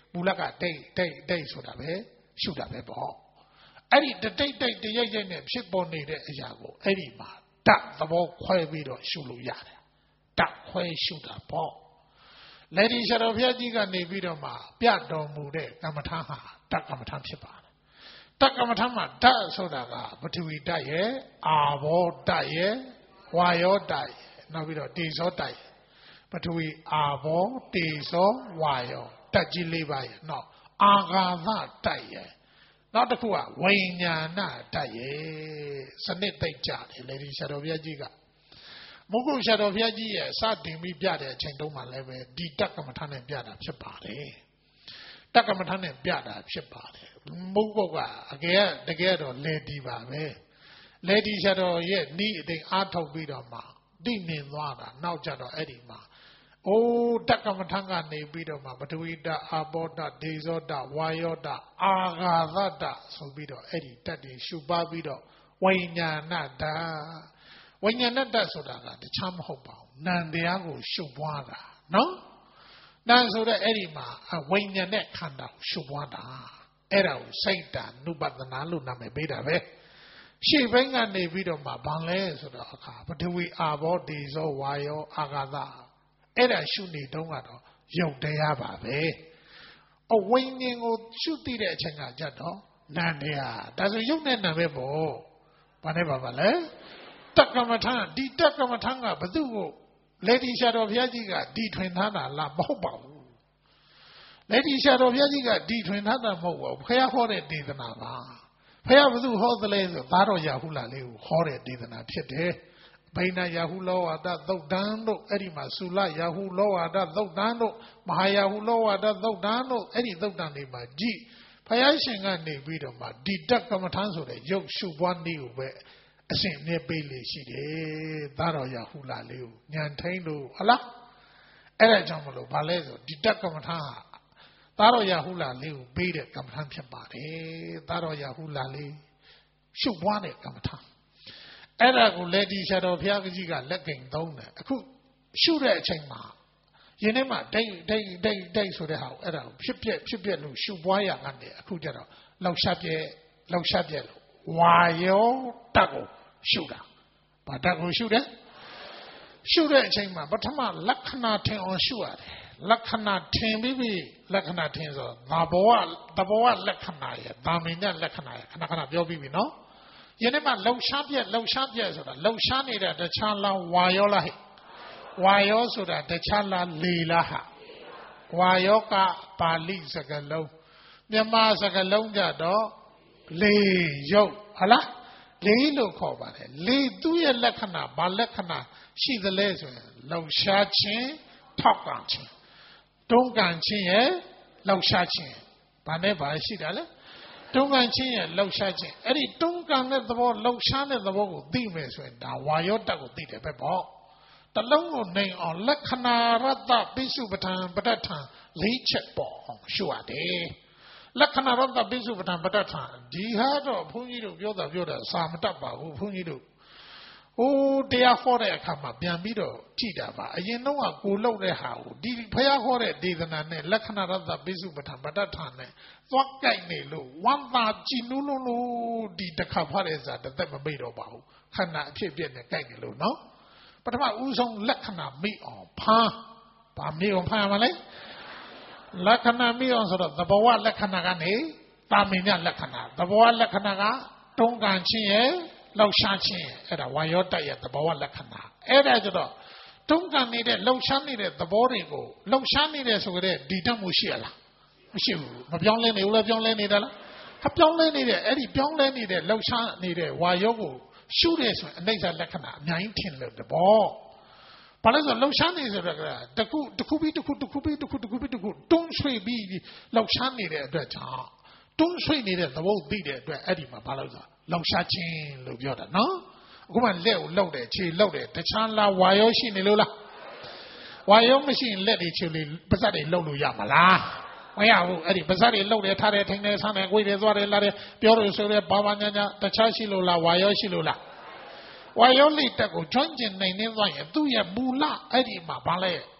မူလကတိတ်တိတ်တိတ်ဆိုတာပဲရှုတာပဲပေါ့အဲ့ဒီတိတ်တိတ်တရိုက်ရိုက်နဲ့ဖြစ်ပေါ်နေတဲ့အရာကိုအဲ့ဒီမှာတတ်သဘောခွဲပြီးတော့ရှုလို့ရတယ်တတ်ခွဲရှုတာပေါ့လေဒီဆရာတော်ဘုရားကြီးကနေပြီးတော့မှပြတော်မူတဲ့ကမ္မထာဟာတတ်ကမ္မထာဖြစ်ပါတယ်တတ်ကမ္မထာမှာတတ်ဆိုတာကပထဝီတတ်ရဲ့အာဘောတတ်ရဲ့ဝါယောတတ်ရဲ့နောက်ပြီးတော့တေဇောတတ်ရဲ့ပထဝီအာဘောတေဇောဝါယောတတ်ကြီးလေးပါရဲ့နော်အာဃာသတတ်ရဲ့နောက်တစ်ခုကဝိညာဏတတ်ရဲ့စနစ်သိပ်ကြတယ်လေဒီဆရာတော်ဘုရားကြီးကမုဂုဆရာတော်ဘုရားကြီးရဲ့စတင်ပြီးပြတဲ့အချိန်တုန်းကလည်းပဲဒီတက္ကမထနဲ့ပြတာဖြစ်ပါတယ်တက္ကမထနဲ့ပြတာဖြစ်ပါတယ်မုဂုကအကယ်တကယ်တော့လေဒီပါပဲလေဒီဆရာတော်ရဲ့ဤအတိမ်အားထုတ်ပြီးတော့မှတိမြင်သွားတာနောက်ကြတော့အဲ့ဒီမှာအိုးတက္ကမထကနေပြီးတော့မှပထဝီတအာဘောတဒေဇောတဝါယောတအာဃာသတဆိုပြီးတော့အဲ့ဒီတက်တွေရှုပါပြီးတော့ဝိညာဏတဝိညာဏတဆိုတာကတခြားမဟုတ်ပါဘူးနံတရားကိုရှုပွားတာနော်နံဆိုတဲ့အဲ့ဒီမှာဝိညာဉ်နဲ့ခန္ဓာကိုရှုပွားတာအဲ့ဒါကိုစိတ်တ ानु ပဒနာလို့နာမည်ပေးတာပဲရှေ့ဘက်ကနေပြီးတော့မှဘာလဲဆိုတော့အခါပထဝီအာဘောဒေဇောဝါယောအာဃာသအဲ့ဒါရှုနေတုန်းကတော့ယုတ်တရားပါပဲအဝိညာဉ်ကိုရှုသိတဲ့အချိန်ကကြတော့နံတရားဒါဆိုယုတ်နဲ့နံပဲပေါ့ဘာနဲ့ပါပါလဲတက္ကမထဒီတက္ကမထကဘသူ့ကိုလေဒီဆရာတော်ဘုရားကြီးကဒီထွင်ထားတာလားမဟုတ်ပါဘူးလေဒီဆရာတော်ဘုရားကြီးကဒီထွင်ထားတာမဟုတ်ပါဘူးဖះဟောတဲ့ဒေသနာပါဖះဘသူဟောသလဲဆိုသားတော်ရာဟုလာလေးကိုဟောတဲ့ဒေသနာဖြစ်တယ်ဘိနာယာဟုလောဝါဒသုတ်တံတို့အဲ့ဒီမှာသုလယာဟုလောဝါဒသုတ်တံတို့မဟာယာဟုလောဝါဒသုတ်တံတို့အဲ့ဒီသုတ်တံတွေမှာကြည့်ဖះရှင်ကနေပြီးတော့မှဒီတက္ကမထဆိုတဲ့ရုပ်ရှုပွားနည်းကိုပဲအစဉ်နဲ့ပေးလေရှိတယ်သားတော်ရာဟုလာလေးကိုညံထိန်လို့ဟလားအဲ့ဒါကြောင့်မလို့ဘာလဲဆိုဒီတက္ကမထဟာသားတော်ရာဟုလာလေးကိုပေးတဲ့ကမ္မထဖြစ်ပါတယ်သားတော်ရာဟုလာလေးရှုပွားတဲ့ကမ္မထအဲ့ဒါကိုလေဒီဆရာတော်ဘုရားကြီးကလက်ကင်သုံးတယ်အခုရှုတဲ့အချိန်မှာယင်းထဲမှာဒိတ်ဒိတ်ဒိတ်ဒိတ်ဆိုတဲ့ဟာကိုအဲ့ဒါကိုဖြစ်ပြက်ဖြစ်ပြက်လို့ရှုပွားရကနေအခုကျတော့လောက်ရှာပြက်လောက်ရှာပြက်လို့ဝါယောတတ်ကိုရှုတာဘာတတ်ကိုရှုတယ်ရှုတဲ့အချိန်မှာပထမလက္ခဏာထင်အောင်ရှုရတယ်လက္ခဏာထင်ပြီးပြီလက္ခဏာထင်ဆိုသဘောသဘောလက္ခဏာရဲ့ဗာမင်တဲ့လက္ခဏာရဲ့ခဏခဏပြောပြီးပြီနော်ယနေ့မှလှုပ်ရှားပြက်လှုပ်ရှားပြက်ဆိုတာလှုပ်ရှားနေတဲ့တခြားလားဝါယောလားဟဲ့ဝါယောဆိုတာတခြားလားလေလားဟာဝါယောကပါဠိစကားလုံးမြန်မာစကားလုံးကြတော့လေရုပ်ဟလားလေလို့ခေါ်ပါတယ်လေသူ့ရဲ့လက္ခဏာဘာလက္ခဏာရှိသလဲဆိုရင်လှုပ်ရှားခြင်းထောက်ကန်ခြင်းတွန်းကန်ခြင်းရဲ့လှုပ်ရှားခြင်းဘာနဲ့ဘာရှိတာလဲတွန်းကန်ခြင်းရဲ့လှုပ်ရှားခြင်းအဲ့ဒီတွန်းကန်တဲ့သဘောလှုပ်ရှားတဲ့သဘောကိုသိမယ်ဆိုရင်ဒါဝါယောတတ်ကိုသိတယ်ပဲပေါ့တလုံးကိုနိုင်အောင်လက္ခဏာရတ္တပိစုပဋ္ဌာန်ပဋ္ဌာန်လေးချက်ပေါ့ရှုရတယ်လက္ခဏာရတ္တပိစုပဋ္ဌာန်ပဋ္ဌာန်ဒီဟာတော့ဘုန်းကြီးတို့ပြောတာပြောတာစာမတတ်ပါဘူးဘုန်းကြီးတို့ဟိုတရားဟောတဲ့အခါမှာပြန်ပြီးတော့ကြည့်တာပါအရင်တော့ကကိုလှုပ်တဲ့ဟာကိုဒီဖះဟောတဲ့ဒေသနာနဲ့လက္ခဏာရတ္တပိစုပဋ္ဌာန်ပဋ္ဌာန်နဲ့သွားကြိုက်နေလို့ဝမ်းသာကြည်နူးလို့လို့ဒီတစ်ခါဖတ်တဲ့စာတစ်သက်မမေ့တော့ပါဘူးခန္ဓာအဖြစ်ပြည့်နဲ့ကြိုက်နေလို့နော်ပထမဦးဆုံးလက္ခဏာမိအောင်ဖမ်းဗာမိအောင်ဖမ်းရမလဲလက္ခဏာမိအောင်ဆိုတော့သဘောဝလက္ခဏာကနေတာမင်ညလက္ခဏာသဘောဝလက္ခဏာကတွန်းကန်ခြင်းရဲ့လှုပ်ရှားခြင်းအဲ့ဒါဝါယောတတ်ရဲ့သဘောဝလက္ခဏာအဲ့ဒါကျတော့တွန်းကန်နေတဲ့လှုပ်ရှားနေတဲ့သဘောတွေကိုလှုပ်ရှားနေတဲ့ဆိုကြတဲ့ဒီတတ်မှုရှိရလားမရှိဘူးမပြောင်းလဲနေဘူးလားပြောင်းလဲနေတာလားအပြောင်းလဲနေတဲ့အဲ့ဒီပြောင်းလဲနေတဲ့လှုပ်ရှားနေတဲ့ဝါယောကိုရှုတယ်ဆိုရင်အနိစ္စလက္ခဏာအများကြီးထင်လို့တဘောဘာလို့ဆိုလှုပ်ရှားနေဆိုတော့တခုတခုပြီးတခုတခုပြီးတခုတခုပြီးတခုတွန်းဆွေးပြီးလှုပ်ရှားနေတဲ့အတွက်ကြောင့်တွန်းဆွေးနေတဲ့သဘောသိတဲ့အတွက်အဲ့ဒီမှာဘာလို့ဆိုလှုပ်ရှားခြင်းလို့ပြောတာနော်အခုမှလက်ကိုလှုပ်တယ်ခြေလှုပ်တယ်တခြားလားဝါယောရှိနေလို့လားဝါယောမရှိရင်လက်တွေခြေလေးပါးစပ်တွေလှုပ်လို့ရမလားမရဘူးအဲ့ဒီပါးစပ်တွေလှုပ်တယ်ထားတယ်ထိန်တယ်ဆန်းတယ်ကိုယ်တယ်သွားတယ်လာတယ်ပြောလို့ဆိုရဲဘာဘာညာညာတခြားရှိလို့လားဝါယောရှိလို့လားဝါယောလိတက်ကိုကျွမ်းကျင်နိုင်နေသွားရင်သူ့ရဲ့မူလအဲ့ဒီမှာဘာလဲ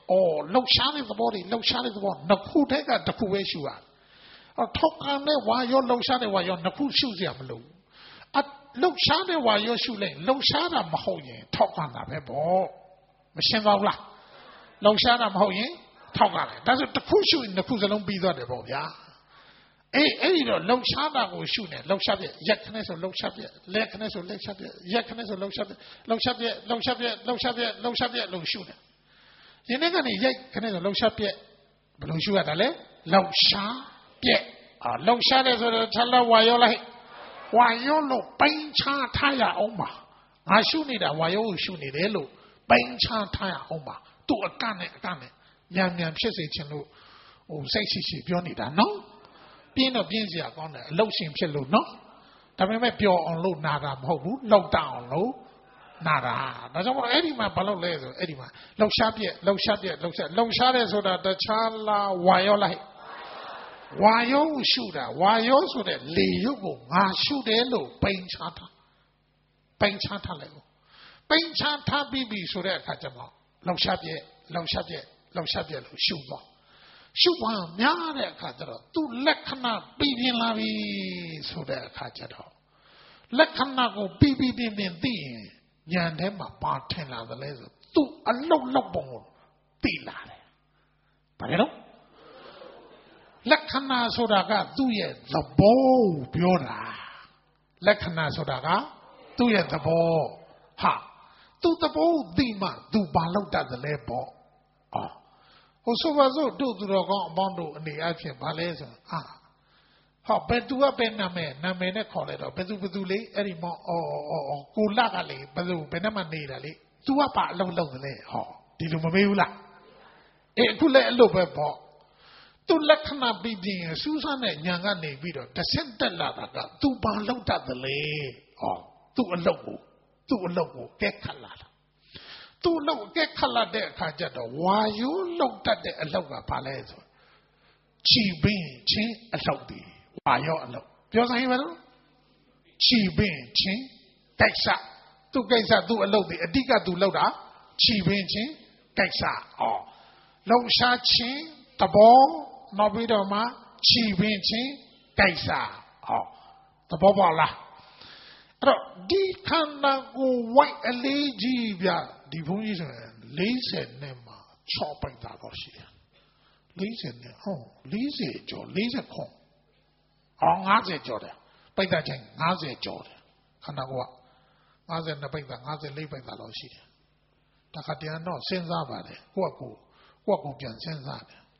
哦，လှုပ်ရှားတဲ့သဘောတွေလှုပ်ရှားတဲ့သဘောနှစ်ခုတည်းကတစ်ခုပဲရှုရအော်ထောက်ခံတဲ့ဝါရောလှုပ်ရှားတဲ့ဝါရောနှစ်ခုရှုစရာမလိုအလှုပ်ရှားတဲ့ဝါရောရှုလိုက်လှုပ်ရှားတာမဟုတ်ရင်ထောက်ခံတာပဲပေါ့မရှင်းပါဘူးလားလှုပ်ရှားတာမဟုတ်ရင်ထောက်ခံတယ်ဒါဆိုတစ်ခုရှုရင်နှစ်ခုစလုံးပြီးသွားတယ်ပေါ့ဗျာအေးအဲ့ဒီတော့လှုပ်ရှားတာကိုရှုနေလှုပ်ရှားပြရက်ခနဲ့ဆိုလှုပ်ရှားပြလက်ခနဲ့ဆိုလက်ရှားပြရက်ခနဲ့ဆိုလှုပ်ရှားပြလှုပ်ရှားပြလှုပ်ရှားပြလှုပ်ရှားပြလှုပ်ရှားပြလှုပ်ရှုနေယနေ့ကနေရိုက်ခနဲ့ဆိုလှုပ်ရှားပြဘယ်လိုရှုရတာလဲလှုပ်ရှားပြအာလှုပ်ရှားတယ်ဆိုတော့ချက်လောက်ဝါရောလိုက်ဝါရောလို့ပိန်ချထားရအောင်ပါငါရှုနေတာဝါရောကိုရှုနေတယ်လို့ပိန်ချထားရအောင်ပါသူ့အကန့်နဲ့အကန့်နဲ့ညံညံဖြစ်စေချင်လို့ဟိုစိတ်ရှိရှိပြောနေတာနော်ပြင်းတော့ပြင်းစရာကောင်းတယ်အလုတ်ရှင်ဖြစ်လို့နော်ဒါပေမဲ့ပျော်အောင်လို့နာတာမဟုတ်ဘူးလောက်တအောင်လို့နာတာဒါကြောင့်မို့အဲ့ဒီမှာဘာလို့လဲဆိုအဲ့ဒီမှာလှုပ်ရှားပြက်လှုပ်ရှားပြက်လှုပ်ရှားလှုပ်ရှားတယ်ဆိုတာတခြားလားဝါရောလိုက်ဝါရောကိုရှုတာဝါရောဆိုတဲ့လေရုပ်ကိုငါရှုတယ်လို့ပိန်ချထားပိန်ချထားလိုက်ပိန်ချထားပြီးပြီဆိုတဲ့အခါကျတော့လှုပ်ရှားပြက်လှုပ်ရှားပြက်လှုပ်ရှားပြက်လို့ရှုသွားရှုပါများတဲ့အခါကျတော့သူလက္ခဏာပြီးပြင်းလာပြီဆိုတဲ့အခါကျတော့လက္ခဏာကိုပြီးပြီးပြင်းပြင်းသိရင်ဉာဏ်ထဲမှာပါထင်လာတယ်လဲဆိုသူအလုတ်လောက်ပုံကိုသိလာတယ်ဘာလဲတော့လက္ခဏာဆိုတာကသူ့ရဲ့သဘောပြောတာလက္ခဏာဆိုတာကသူ့ရဲ့သဘောဟာသူ့သဘောသိမှသူဘာလောက်တတ်တယ်လဲပေါ့အော်ဟိုဆိုပါစို့တို့သူတော်ကောင်းအပေါင်းတို့အနေအချင်းဘာလဲဆိုအာဟောဘယ်သူကပဲနာမည်နာမည်နဲ့ခေါ်လိုက်တော့ဘယ်သူဘယ်သူလေးအဲ့ဒီမောအော်အော်အော်ကိုလကလေဘယ်သူဘယ်နဲ့မှနေတာလေ तू ကပါအလုံးလုံးတယ်ဟောဒီလိုမမေးဘူးလားအေးအခုလည်းအဲ့လိုပဲပေါ့သူလက္ခဏာပြီးပြင်းစူးစမ်းတဲ့ညာကနေပြီးတော့တဆင့်တက်လာတာက तू ဘာလောက်တတ်တယ်လေဟော तू အလုပ်ကို तू အလုပ်ကိုကဲခတ်လာတာသူ့လောက်ကဲခတ်လာတဲ့အခါကျတော့ဝါယိုးလောက်တတ်တဲ့အလောက်ကဘာလဲဆိုချီပင်းချင်းအလောက်ဒီဝါရောအလောက်ပြောစမ်းရင်ဘာလို့ချီပင်းချင်းကိစ္စသူ့ကိစ္စသူ့အလောက်ဒီအဓိကသူလောက်တာချီပင်းချင်းကိစ္စဩလုံရှားချင်းတဘောနောက်ပြီးတော့မှချီပင်းချင်းကိစ္စဩတဘောပေါက်လားအဲ့တော့ဒီခန္ဓာကိုယ်ဝိုက်အလေးကြီးပြဒီဘုန်းကြီးဆိုရင်၄၀နဲ့မှာ၆ပိုက်တာတော့ရှိတယ်၄၀နဲ့ဟော၄၀ကျော်၄၀ခွန်အော်၅၀ကျော်တယ်ပိုက်တာချင်း၅၀ကျော်တယ်ခန္ဓာကိုယ်က၅၂ပိုက်တာ၅၄ပိုက်တာတော့ရှိတယ်ဒါကတရားတော့စဉ်းစားပါတယ်ကိုယ့်ကိုကိုယ့်ကိုပြန်စဉ်းစားတယ်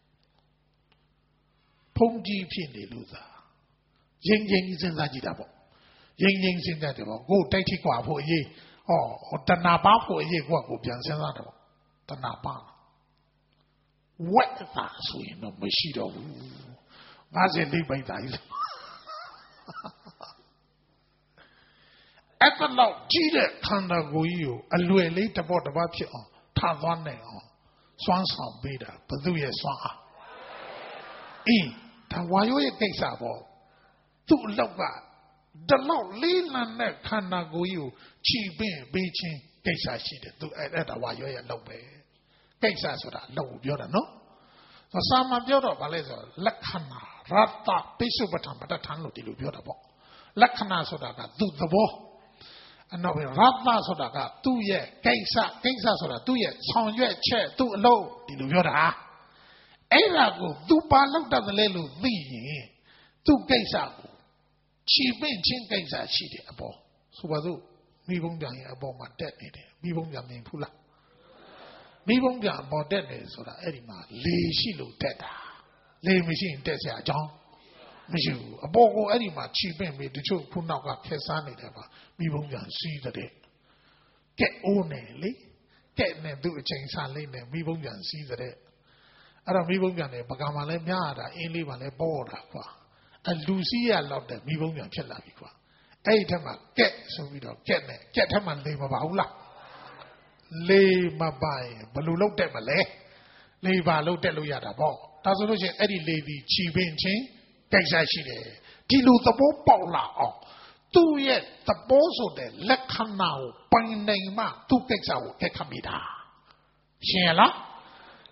ဘုန်းကြီးဖြစ်နေလို့သာရင်းရင်းစဉ်းစားကြည့်တာပေါ့ရင်းရင်းစဉ်းစားတယ်ပေါ့ကိုယ်တိုက်ထိကွာဖို့အရေးဟောတဏှာပါဖို့အရေးကိုကိုပြန်စဉ်းစားတယ်တဏှာပါဝက်တာဆိုရင်တော့မရှိတော့ဘူး၅၄ပိုက်တာကြီးအဲ့တော့ကြီးတဲ့ခန္ဓာကိုယ်ကြီးကိုအလွယ်လေးတပေါ့တပတ်ဖြစ်အောင်ထသွားနိုင်အောင်စွမ်းဆောင်ပေးတာဘသူရဲ့စွမ်းအားအေးဒါဝါယောရဲ့ကိစ္စပေါ့သူ့အလောက်ကတလောက်လေးလံတဲ့ခန္ဓာကိုယ်ကြီးကိုခြိပင့်ပေးခြင်းကိစ္စရှိတယ်သူအဲ့ဒါဝါရောရဲ့လောက်ပဲကိစ္စဆိုတာလောက်ကိုပြောတာနော်သာမန်ပြောတော့ဗာလဲဆိုလက္ခဏာရတ္တပိစုပ္ပထံပဋ္ဌာန်းလို့ဒီလိုပြောတာပေါ့လက္ခဏာဆိုတာကသူ့သဘောအနောက်ရတ္တဆိုတာကသူ့ရဲ့ကိစ္စကိစ္စဆိုတာသူ့ရဲ့ဆောင်ရွက်ချက်သူ့အလုပ်ဒီလိုပြောတာအဲ့ဒါကိုသူပါလောက်တတ်တယ်လို့သိရင်သူ့ကိစ္စကိုခြိပင့်ချင်းကိစ္စရှိတယ်အပေါ်ဆိုပါစို့မိဘုံပြန်ရဲ့အပေါ်မှာတက်နေတယ်မိဘုံပြန်မြင်ဖူးလားမိဘုံပြန်အပေါ်တက်နေဆိုတာအဲ့ဒီမှာလေရှိလို့တက်တာလေမရှိရင်တက်စရာအကြောင်းမရှိဘူးအပေါ်ကိုအဲ့ဒီမှာခြိပင့်ပြီးတချို့ခုနောက်ကဖက်စားနေတယ်ပါမိဘုံပြန်စီးတဲ့ကဲအိုးနေလေကဲနဲ့သူ့အချိန်စားလေးနဲ့မိဘုံပြန်စီးတဲ့အဲ့တော့မိဘုံပြန်နေပကံမှာလဲများတာအင်းလေးမှာလဲပေါ်တာကွာအလူစီးရလောက်တဲ့မိဘုံပြန်ဖြစ်လာပြီကွာအဲ့ဒီထက်မှကက်ဆိုပြီးတော့ကက်နဲ့ကက်ထက်မှလေမပါဘူးလားလေမပါရင်ဘယ်လိုလုပ်တက်မလဲလေပါလို့တက်လို့ရတာပေါ့ဒါဆိုလို့ရှိရင်အဲ့ဒီလေဒီခြိပင်ချင်းကိစ္စရှိတယ်ဒီလိုသဘောပေါက်လာအောင်သူ့ရဲ့သဘောဆိုတဲ့လက္ခဏာကိုပိုင်နိုင်မှသူ့ကိစ္စကိုကက်ခတ်မိတာရှင်းရလား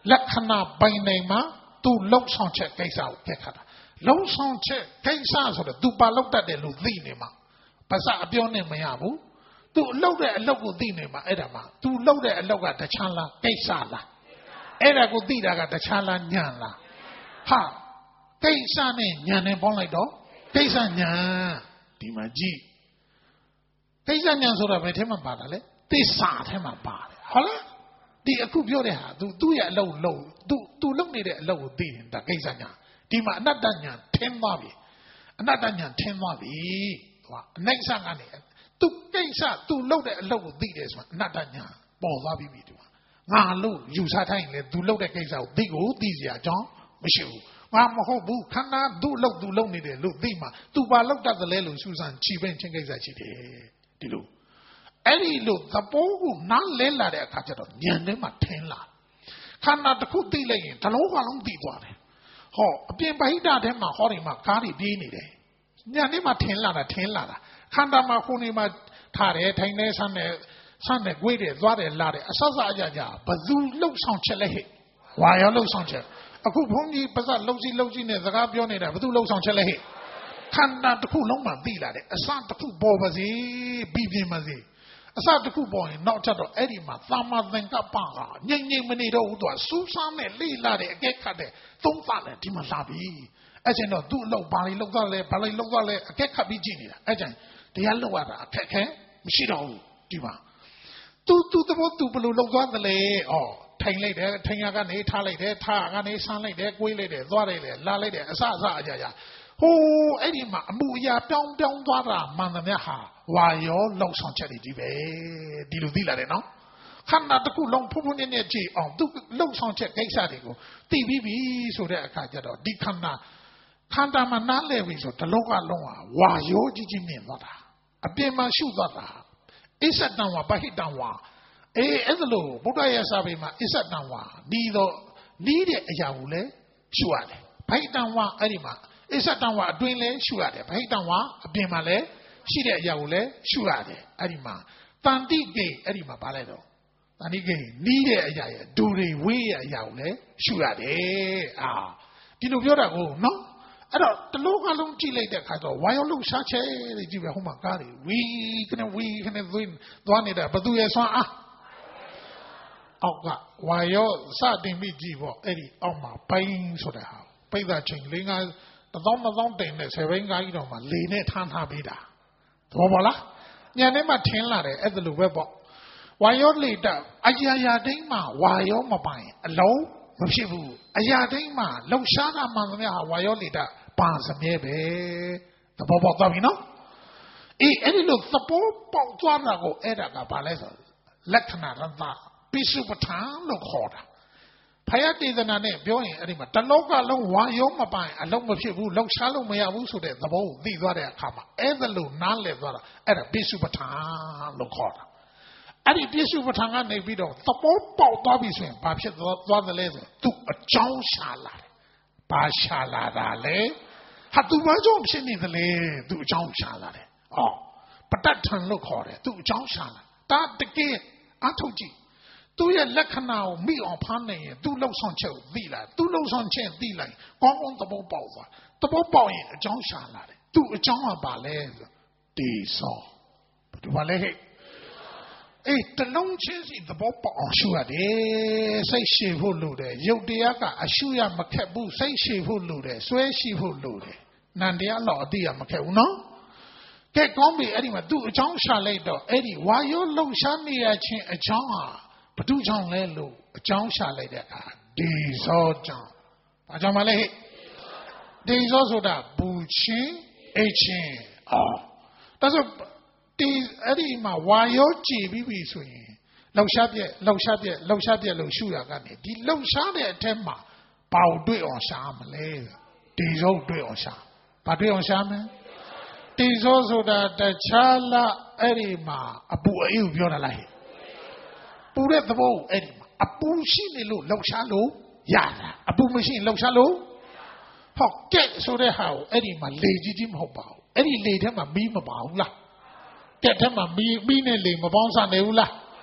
လက်ခဏပိုင်နေမှာသူလှုပ်ဆောင်ချက်ကိစ္စကိုခက်ခါတာလှုပ်ဆောင်ချက်ကိစ္စဆိုတော့သူပါလောက်တတ်တယ်လို့သိနေမှာပါစအပြောနဲ့မရဘူးသူလှုပ်တဲ့အလုပ်ကိုသိနေမှာအဲ့ဒါမှသူလှုပ်တဲ့အလုပ်ကတခြားလားကိစ္စလားအဲ့ဒါကိုသိတာကတခြားလားညံလားဟာကိစ္စနဲ့ညံနဲ့ပေါင်းလိုက်တော့ကိစ္စညံဒီမှာကြည့်ကိစ္စညံဆိုတာဘယ်ထဲမှာပါတာလဲသစ္စာထဲမှာပါတယ်ဟုတ်လားဒီအခုပြောတဲ့ဟာသူသူ့ရဲ့အလုပ်လုပ်သူသူလုပ်နေတဲ့အလုပ်ကိုသိရင်ဒါကိစ္စညံဒီမှာအနတ္တညံထင်းသွားပြီအနတ္တညံထင်းသွားပြီဟိုအနိုင်ဆန်ကနေသူကိစ္စသူလုပ်တဲ့အလုပ်ကိုသိတယ်ဆိုတာအနတ္တညံပေါ်သွားပြီဒီမှာငါလို့ယူဆထားရင်လေသူလုပ်တဲ့ကိစ္စကိုသိကိုသိစရာအကြောင်းမရှိဘူးငါမဟုတ်ဘူးခန္ဓာသူ့လုပ်သူလုပ်နေတယ်လို့သိမှသူပါလုပ်တတ်တယ်လို့စူးစမ်းချီပင်းချင်းကိစ္စရှိတယ်ဒီလိုအဲ့ဒီလိုသဘောကိုနားလဲလာတဲ့အခါကျတော့ဉာဏ်ထဲမှာထင်လာခန္ဓာတစ်ခုသိလိုက်ရင်တစ်လုံးကလုံးသိသွားတယ်ဟောအပြင်ပဟိတထဲမှာဟောဒီမှာကားတွေပြေးနေတယ်ဉာဏ်ထဲမှာထင်လာတာထင်လာတာခန္ဓာမှာခုနေမှာထားတယ်ထိုင်နေဆန်းနေဆန်းနေကြွေးတယ်သွားတယ်လာတယ်အဆဆအကြကြဘသူလှုပ်ဆောင်ချက်လဲဟဲ့ဝါရောလှုပ်ဆောင်ချက်အခုဘုန်းကြီးပါဇက်လှုပ်စီလှုပ်စီနဲ့စကားပြောနေတာဘသူလှုပ်ဆောင်ချက်လဲဟဲ့ခန္ဓာတစ်ခုလုံးမှသိလာတယ်အစတစ်ခုပေါ်ပါစေပြီးပြင်းပါစေအစတစ်ခုပေါ်ရင်နောက်ထပ်တော့အဲ့ဒီမှာသာမသင်္ကပ္ပကငြိမ့်ငြိမ့်မနေတော့ဘူးသူကစူးစမ်းနဲ့လေ့လာတယ်အကဲခတ်တယ်သုံးသပ်တယ်ဒီမှာလာပြီအဲ့ကျရင်တော့သူ့အလုပ်ဘာလေးလုပ်သွားလဲဘာလေးလုပ်သွားလဲအကဲခတ်ပြီးကြည့်နေတာအဲ့ကျရင်တရားလုပ်ရတာအခက်ခဲမရှိတော့ဘူးဒီမှာသူသူသဘောသူဘယ်လိုလုပ်သွားသလဲဩထိုင်လိုက်တယ်ထိုင်ရကနေထားလိုက်တယ်ထားကနေဆန်းလိုက်တယ်ကိုွေးလိုက်တယ်သွားလိုက်တယ်လာလိုက်တယ်အစအစအကြကြဟိုးအဲ့ဒီမှာအမှုအရာပြောင်းပြောင်းသွားတာမှန်သမျှဟာဝါရောလှုပ်ဆောင်ချက်တွေကြီးပဲဒီလိုသိလာတယ်နော်ခန္ဓာတစ်ခုလုံးဖုံဖုံနဲ့နဲ့ကြည့်အောင်သူလှုပ်ဆောင်ချက်ကိစ္စတွေကိုသိပြီးပြီဆိုတဲ့အခါကျတော့ဒီခန္ဓာခန္ဓာမှာနားလည်ပြီဆိုတလောကလုံးဟာဝါရောကြီးကြီးမြင်သွားတာအပြင်မှာရှုသွားတာအစ္ဆတံဝါပဟိတံဝါအေးအဲ့ဒါလို့ဘုရားရဲ့စာပေမှာအစ္ဆတံဝါဒီတော့နီးတဲ့အရာကိုလည်းရှုရတယ်ဘဟိတံဝါအဲ့ဒီမှာအစ္ဆတံဝါအတွင်းလည်းရှုရတယ်ဘဟိတံဝါအပြင်မှာလည်းရှိတဲ့အရာကိုလည်းရှုရတယ်အဲ့ဒီမှာတန်တိကေအဲ့ဒီမှာဗာလဲတော့တန်တိကေနီးတဲ့အရာရဲ့ဒူတွေဝေးရဲ့အရာကိုလည်းရှုရတယ်အာဒီလိုပြောတာကိုနော်အဲ့တော့တလုံးကလုံးကြည့်လိုက်တဲ့အခါတော့ဝါရောလှုပ်ရှားချဲတွေကြည့်ပဲဟိုမှာကားတွေဝီကနေဝီကနေသွင်းသွားနေတာဘသူရဲ့ဆွမ်းအားအောက်ကဝါရောစတင်ပြီးကြည့်ပေါ့အဲ့ဒီအောက်မှာပိုင်းဆိုတဲ့ဟာပိတ်တာချိန်လေးငါတစ်သောင်းတစ်သောင်းတင်တဲ့ဆယ်ဘိန်းကားကြီးတော်မှာလေနဲ့ထမ်းထားပေးတာသဘောပေါက်လားညနေမှထင်းလာတယ်အဲ့ဒါလိုပဲပေါ့ဝါရောလေတက်အရာရာတိုင်းမှာဝါရောမပိုင်အလုံးမဖြစ်ဘူးအရာတိုင်းမှာလှုပ်ရှားတာမှန်သမျှဟာဝါရောလေတက်ပါစမြဲပဲသဘောပေါက်သွားပြီနော်အေးအဲ့ဒီလိုသဘောပေါက်သွားတာကိုအဲ့ဒါကဘာလဲဆိုလက္ခဏာရတ္တပိစုပဋ္ဌာန်လို့ခေါ်တာဖယားတေသနာနဲ့ပြောရင်အဲ့ဒီမှာတလောကလုံးဝါရောမပိုင်အလုံးမဖြစ်ဘူးလှုပ်ရှားလို့မရဘူးဆိုတဲ့သဘောကိုသိသွားတဲ့အခါမှာအဲ့ဒါလို့နားလည်သွားတာအဲ့ဒါပိစုပဋ္ဌာန်လို့ခေါ်တာအဲ့ဒီပိစုပဋ္ဌာန်ကနေပြီးတော့သဘောပေါက်သွားပြီဆိုရင်ဘာဖြစ်သွားသလဲဆိုသူအကြောင်းရှာလာတယ်ဘာရှာလာတာလဲဟာသူဘာကြောင့်ဖြစ်နေသလဲသူအကြောင်းရှာလာတယ်အော်ပဋ္ဌာန်လို့ခေါ်တယ်သူအကြောင်းရှာလာဒါတကယ်အထုတ်ကြည့်သူရဲ့လက္ခဏာကိုမိအောင်ဖမ်းနေရင်သူလှုပ်ဆောင်ချက်ကိုသိလာသူလှုပ်ဆောင်ချက်သိလိုက်ကောင်းကောင်းသဘောပေါက်သွားသဘောပေါက်ရင်အကြောင်းရှာလာတယ်သူအကြောင်းကဘာလဲဆိုတေသောဒီဘာလဲဟဲ့အေးတလုံးချင်းစီသဘောပေါက်အောင်ရှုရတယ်စိတ်ရှိဖို့လိုတယ်ရုပ်တရားကအရှုရမခက်ဘူးစိတ်ရှိဖို့လိုတယ်စွဲရှိဖို့လိုတယ်နန္တရားတော့အတိရမခက်ဘူးနော်ကဲကောင်းပြီအဲ့ဒီမှာသူ့အကြောင်းရှာလိုက်တော့အဲ့ဒီဝါယောလှုပ်ရှားနေရခြင်းအကြောင်းဟာဘဒုကြောင့်လဲလို့အကြောင်းရှာလိုက်တဲ့အခါဒေဇောကြောင့်ဘာကြောင့်မလဲဟဲ့ဒေဇောဆိုတာပူခြင်းအိတ်ခြင်းအော်ဒါဆိုဒီအဲ့ဒီမှာဝါယောကြည်ပြီးပြီဆိုရင်လှုပ်ရှားပြက်လှုပ်ရှားပြက်လှုပ်ရှားပြက်လို့ရှုရကနေဒီလှုပ်ရှားတဲ့အထက်မှာဘာကိုတွေ့အောင်ရှာမလဲဒေဇောတွေ့အောင်ရှာဘာတွေ့အောင်ရှာမလဲဒေဇောဆိုတာတခြားလားအဲ့ဒီမှာအပူအေးကိုပြောတာလားဟဲ့ပူတဲ့သဘောအဲ့ဒီမှာအပူရှိနေလို့လှုပ်ရှားလို့ရတာအပူမရှိရင်လှုပ်ရှားလို့ဟောကဲ့ဆိုတဲ့ဟာကိုအဲ့ဒီမှာလေကြီးကြီးမဟုတ်ပါဘူးအဲ့ဒီလေထဲမှာမီးမပါဘူးလားကဲ့ထဲမှာမီးမီးနဲ့လေမပေါင်းစပ်နေဘူးလား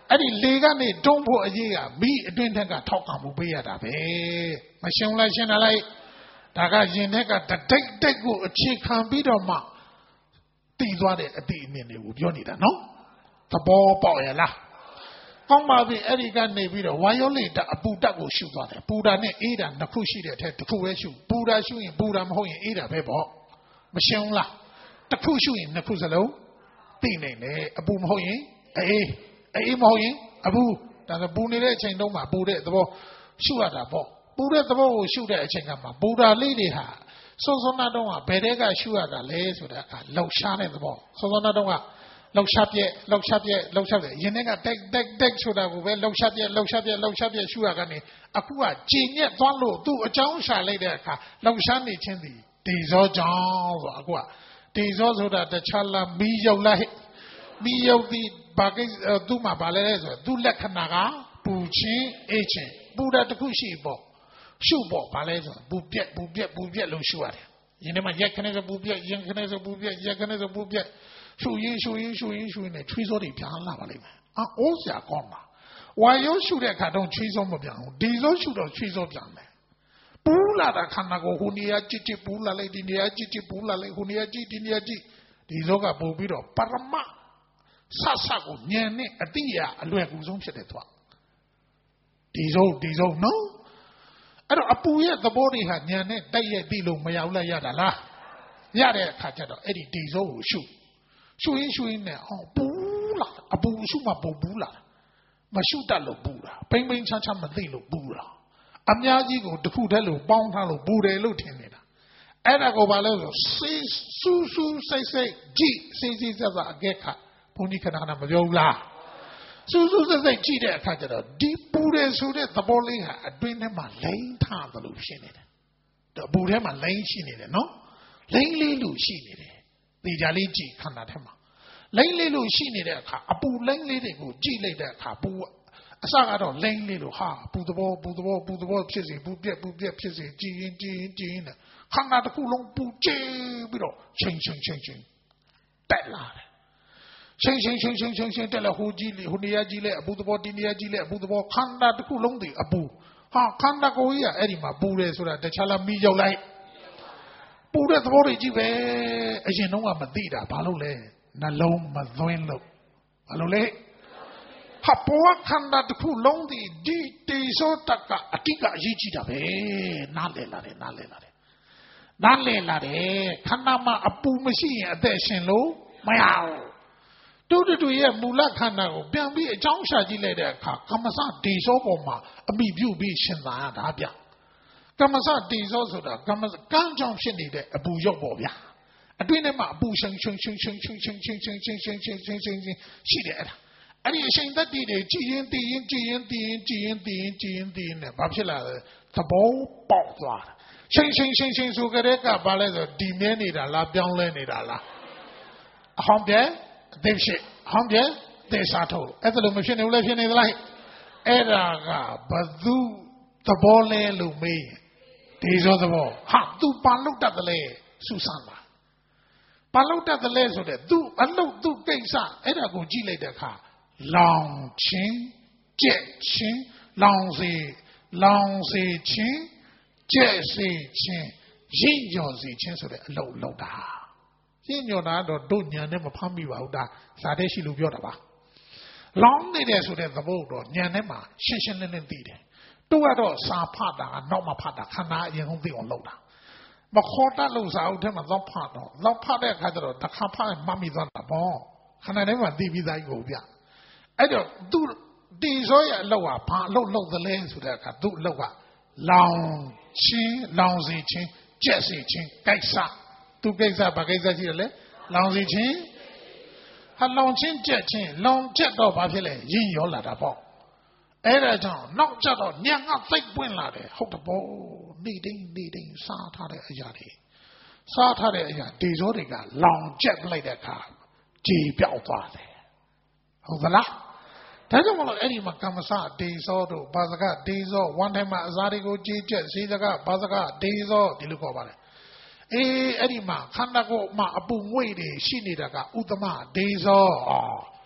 အဲ့ဒီလေကနေတွန်းဖို့အရေးကမိအတွင်းထက်ကထောက်ခံမှုပေးရတာပဲမရှင်းလားရှင်းတယ်လိုက်ဒါကရင်ထက်ကတတိတ်တိတ်ကိုအခြေခံပြီးတော့မှတည်သွားတဲ့အတိအမြင်တွေကိုပြောနေတာနော်သဘောပေါက်ရလားကောင်းပါပြီအဲ့ဒီကနေပြီးတော့ဝါယောလိတအပူတက်ကိုရှုသွားတယ်ပူတာနဲ့အေးတာနှစ်ခုရှိတဲ့အထက်တစ်ခုပဲရှုပူတာရှုရင်ပူတာမဟုတ်ရင်အေးတာပဲပေါ့မရှင်းလားတစ်ခုရှုရင်နှစ်ခုစလုံးသိနေတယ်အပူမဟုတ်ရင်အေးအေးမဟုတ်ရင်အပူဒါဆိုပူနေတဲ့အချိန်တုန်းမှာပူတဲ့သဘောရှုရတာပေါ့ပူတဲ့သဘောကိုရှုတဲ့အချိန်ကမှပူတာလေးတွေဟာစောစောနာတုန်းကဘယ်တဲ့ကရှုရတာလဲဆိုတာကလောက်ရှားတဲ့သဘောစောစောနာတုန်းကလောက်ရှားပြက်လောက်ရှားပြက်လောက်ရှားပြက်ရင်ထဲကတက်တက်တက်ဆိုတာကိုပဲလောက်ရှားပြက်လောက်ရှားပြက်လောက်ရှားပြက်ရှုရကနေအခုကကြည်ညက်သွားလို့သူ့အကြောင်းရှာလိုက်တဲ့အခါလောက်ရှားနေခြင်းသည်ဒီဇောကြောင့်ဆိုအခုကဒီဇောဆိုတာတခြားလားမီးရောက်လားမီးရောက်ပြီးဘာကိသူ့မှာဗာလဲဆိုသူ့လက္ခဏာကပူချင်းအေးချင်းပူတာတစ်ခုရှိပေါ့ရှုပေါ့ဗာလဲဆိုပူပြက်ပူပြက်ပူပြက်လို့ရှုရတယ်ရင်ထဲမှာရက်ခနဲ့ဆိုပူပြက်ရင်ခနဲ့ဆိုပူပြက်ရက်ခနဲ့ဆိုပူပြက်ရှုရင်ရှုရင်ရှုရင်ရှုရင်နဲ့ချွေးစောတွေပြန်လာပါလိမ့်မယ်အာအိုးစရာကောင်းပါဝါယောရှုတဲ့အခါတော့ချွေးစောမပြန်ဘူးဒီစောရှုတော့ချွေးစောပြန်တယ်ပူလာတာခန္ဓာကိုယ်ဟိုနေရာကြည့်ကြည့်ပူလာလိုက်ဒီနေရာကြည့်ကြည့်ပူလာလိုက်ဟိုနေရာကြည့်ဒီနေရာကြည့်ဒီစောကပို့ပြီးတော့ပရမဆဆကိုဉာဏ်နဲ့အတိအရအလွယ်ကူဆုံးဖြစ်တဲ့သွားဒီစောဒီစောနော်အဲ့တော့အပူရဲ့သဘောတွေဟာဉာဏ်နဲ့တိုက်ရိုက်သိလို့မရဘူးလားရတာလားရတဲ့အခါကျတော့အဲ့ဒီဒီစောကိုရှုရှုရင်ရှုရင်နဲ့အော်ပူလာအပူရှုမှပူပူလာမရှုတတ်လို့ပူတာပိမ့်ပိမ့်ချမ်းချမ်းမသိလို့ပူတာအများကြီးကိုတစ်ခုတည်းလို့ပေါင်းထားလို့ပူတယ်လို့ထင်နေတာအဲ့ဒါကိုဘာလဲဆိုစေးစူးစူးစိတ်စိတ်ကြည့်စေးစေးစက်စအကဲခတ်ဘုန်းကြီးခဏခဏမပြောဘူးလားစူးစူးစိတ်စိတ်ကြည့်တဲ့အခါကျတော့ဒီပူတယ်ဆိုတဲ့သဘောလေးဟာအတွင်းထဲမှာလိမ့်ထားသလိုဖြစ်နေတယ်အပူထဲမှာလိမ့်ရှိနေတယ်နော်လိမ့်လေးလို့ရှိနေတယ်သေချာလေးကြည့်ခန္ဓာထဲမှာလိမ့်လေးလို့ရှိနေတဲ့အခါအပူလိမ့်လေးတွေကိုကြည့်လိုက်တဲ့အခါပူအစကတော့လိမ့်လေးလို့ဟာပူသဘောပူသဘောပူသဘောဖြစ်စီပူပြက်ပူပြက်ဖြစ်စီကြည်ရင်ကြည်ရင်ကြည်ရင်ခန္ဓာတစ်ခုလုံးပူကျဲပြီးတော့ချိန်ချိန်ချိန်ချိန်တက်လာတယ်ချိန်ချိန်ချိန်ချိန်ချိန်ချိန်တက်လာဟိုကြည့်လေဟိုနေရာကြည့်လေအပူသဘောဒီနေရာကြည့်လေအပူသဘောခန္ဓာတစ်ခုလုံးတည်အပူဟာခန္ဓာကိုယ်ကြီးကအဲ့ဒီမှာပူတယ်ဆိုတာတခြားလားမီးရောက်လိုက်ပူတဲ့သဘောတွေကြည့်ပဲအရင်တော့ကမသိတာဘာလို့လဲနှလုံးမသွင်းလို့ဘာလို့လဲဟာပေါ်ခန္ဓာတစ်ခုလုံးဒီဒီတေသောတကအတိကအရေးကြီးတာပဲနားလည်လာတယ်နားလည်လာတယ်နားလည်လာတယ်ခန္ဓာမှာအပူမရှိရင်အသက်ရှင်လို့မရဘူးတူတူတူရဲ့မူလခန္ဓာကိုပြန်ပြီးအကြောင်းရှာကြည့်လိုက်တဲ့အခါကမ္မစတေသောပေါ်မှာအမိပြုပြီးရှင်သာရတာဗျကမ္မစတေသောဆိုတာကမ္မကံကြောင့်ဖြစ်နေတဲ့အပူရုပ်ပေါ့ဗျာအတွင်းထဲမှာအပူရှင်ရှင်ရှင်ရှင်ရှင်ရှင်ရှင်ရှင်ရှင်ရှင်ရှင်ရှင်ရှင်ရှင်ရှိတယ်အဲ့ဒါအဲ့ဒီအချိန်သက်တည်တွေကြည်ရင်တည်ရင်ကြည်ရင်တည်ရင်ကြည်ရင်တည်ရင်ကြည်ရင်တည်ရင်နဲ့ဘာဖြစ်လာလဲသဘောပေါက်သွားတာရှင်ရှင်ရှင်ရှင်ဆိုကြတဲ့ကဘာလဲဆိုဒီမြဲနေတာလားပြောင်းလဲနေတာလားအဟောင်းပြဲအသိရှိအဟောင်းပြဲသေစာထုတ်အဲ့ဒါလို့မဖြစ်နေဘူးလေဖြစ်နေသလားအဲ့ဒါကဘသူသဘောလဲလို့မေးဒီသောသဘောဟာသူပါလုတ်တတ်တယ်လေစူးစမ်းပါပါလုတ်တတ်တယ်လေဆိုတဲ့သူအလုတ်သူကိစ္စအဲ့ဒါကိုကြည့်လိုက်တဲ့အခါလောင်ချင်းကြက်ချင်းလောင်စေလောင်စေချင်းကြက်စေချင်းရင့်ညော်စေချင်းဆိုတဲ့အလုတ်လောက်တာရင့်ညော်တာတော့တို့ညာနဲ့မဖမ်းမိပါဘူးဒါဇာတဲ့ရှိလို့ပြောတာပါလောင်နေတယ်ဆိုတဲ့သဘောတော့ညာနဲ့မှာရှင်းရှင်းလင်းလင်းသိတယ်တို့ကတော့စာဖတ်တာကနောက်မှဖတ်တာခန္ဓာအရင်ဆုံးသိအောင်လုပ်တာမခေါ်တတ်လို့စာအုပ်ထဲမှာတော့ဖတ်တော့တော့ဖတ်တဲ့အခါကျတော့တစ်ခါဖတ်မှတ်မိသွားတာပေါ့ခန္ဓာထဲမှာသိပြီးသားကြီးကိုဗျအဲ့တော့သူတီစောရဲ့အလုပ်ကဘာအလုပ်လုပ်သလဲဆိုတဲ့အခါသူ့အလုပ်ကလောင်ချင်းလောင်စီချင်းကြက်စီချင်းကိစ္စသူကိစ္စဘာကိစ္စရှိတယ်လဲလောင်စီချင်းဟာလောင်ချင်းကြက်ချင်းလောင်ကြက်တော့ဘာဖြစ်လဲရင်းရောလာတာပေါ့အဲ့ဒါကြောင့်နောက်ကျတော့ညံကသိပ်ပွင့်လာတယ်ဟုတ်တယ်ပေါ့နေတိုင်းနေတိုင်းစားထားတဲ့အရာတွေစားထားတဲ့အရာဒေဇောတွေကလောင်ကျက်လိုက်တဲ့အခါကြေပြောက်သွားတယ်ဟုတ်သလားဒါကြောင့်မလို့အဲ့ဒီမှာကမ္မစဒေဇောတို့ဘာစကဒေဇောဝမ်းထဲမှာအစာတွေကိုကြေကျက်ဈေးစကဘာစကဒေဇောဒီလိုခေါ်ပါတယ်အေးအဲ့ဒီမှာခန္ဓာကိုယ်မှာအပူငွေ့တွေရှိနေတာကဥတ္တမဒေဇော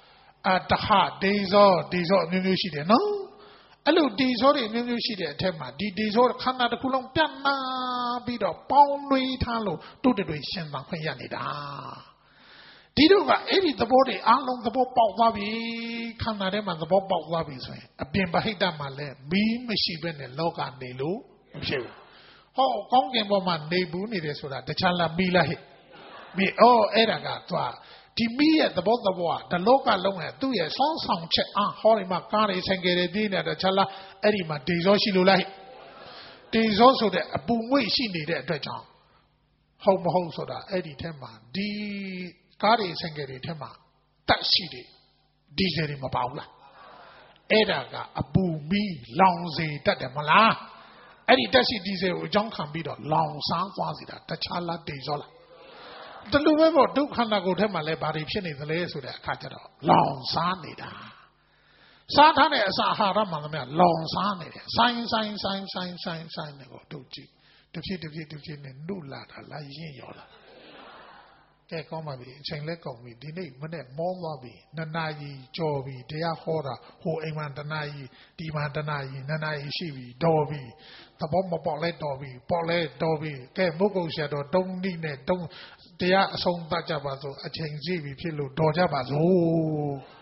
အာတဟဒေဇောဒေဇောအမျိုးမျိုးရှိတယ်နော်အဲ့လိုဒေဇောတွေအမျိုးမျိုးရှိတဲ့အထက်မှာဒီဒေဇောခန္ဓာတစ်ခုလုံးပြန့်နှံ့ပြီးတော့ပေါင်းလွှမ်းထားလို့တို့တွေရှင်သန်ခွင့်ရနေတာဒီတော့ကအဲ့ဒီသဘောတွေအလုံးသဘောပေါက်သွားပြီခန္ဓာထဲမှာသဘောပေါက်သွားပြီဆိုရင်အပြင်ပဟိတမှာလည်းမီးမရှိဘဲနဲ့လောကနေလို့မဖြစ်ဘူးဟောကောင်းကင်ဘုံမှာနေဘူးနေတယ်ဆိုတာတခြားလားမီးလားဟဲ့မီးအော်အဲ့ဒါကသွားဒီမီးရဲ့သဘောသဘောကတလောကလုံးရဲ့သူ့ရဲ့ဆောင်းဆောင်ချက်အာဟောဒီမှာကားတွေဆိုင်ကယ်တွေပြင်းနေတာတခြားလားအဲ့ဒီမှာဒေဇောရှိလို့လားဟဲ့ဒေဇောဆိုတဲ့အပူငွေ့ရှိနေတဲ့အတွက်ကြောင့်ဟုတ်မဟုတ်ဆိုတာအဲ့ဒီထဲမှာဒီကားတွေဆိုင်ကယ်တွေထဲမှာတက်ရှိတယ်ဒီဇယ်တွေမပါဘူးလားအဲ့ဒါကအပူမီးလောင်စေတတ်တယ်မလားအဲ့ဒီတက်ရှိဒီဇယ်ကိုအကြောင်းခံပြီးတော့လောင်စားသွားစေတာတခြားလားဒေဇောလားတလူပဲပေါ့ဒုက္ခနာကိုထဲမှာလည်းဘာတွေဖြစ်နေသလဲဆိုတဲ့အခါကျတော့လောင်စားနေတာစားထားတဲ့အစာအာဟာရမှန်သမျှလောင်စားနေတယ်ဆိုင်ဆိုင်ဆိုင်ဆိုင်ဆိုင်ဆိုင်နဲ့ကိုတို့ကြည့်တစ်ဖြည်းတစ်ဖြည်းတစ်ဖြည်းနဲ့နှုတ်လာတာလားရင့်ရော်လာကဲကောင်းပါပြီအချိန်လဲကုန်ပြီဒီနေ့မနေ့မောသွားပြီနှစ်နာရီကြော်ပြီတရားဟောတာဟိုအိမ်မှာတနာရီဒီမှာတနာရီနှစ်နာရီရှိပြီတော်ပြီသဘောမပေါက်လဲတော်ပြီပေါက်လဲတော်ပြီကဲမုတ်ကုတ်ဆရာတော်တုံးနိနဲ့တုံးတရားအဆုံးသတ်ကြပါစို့အချိန်ကြီးပြီဖြစ်လို့တော်ကြပါစို့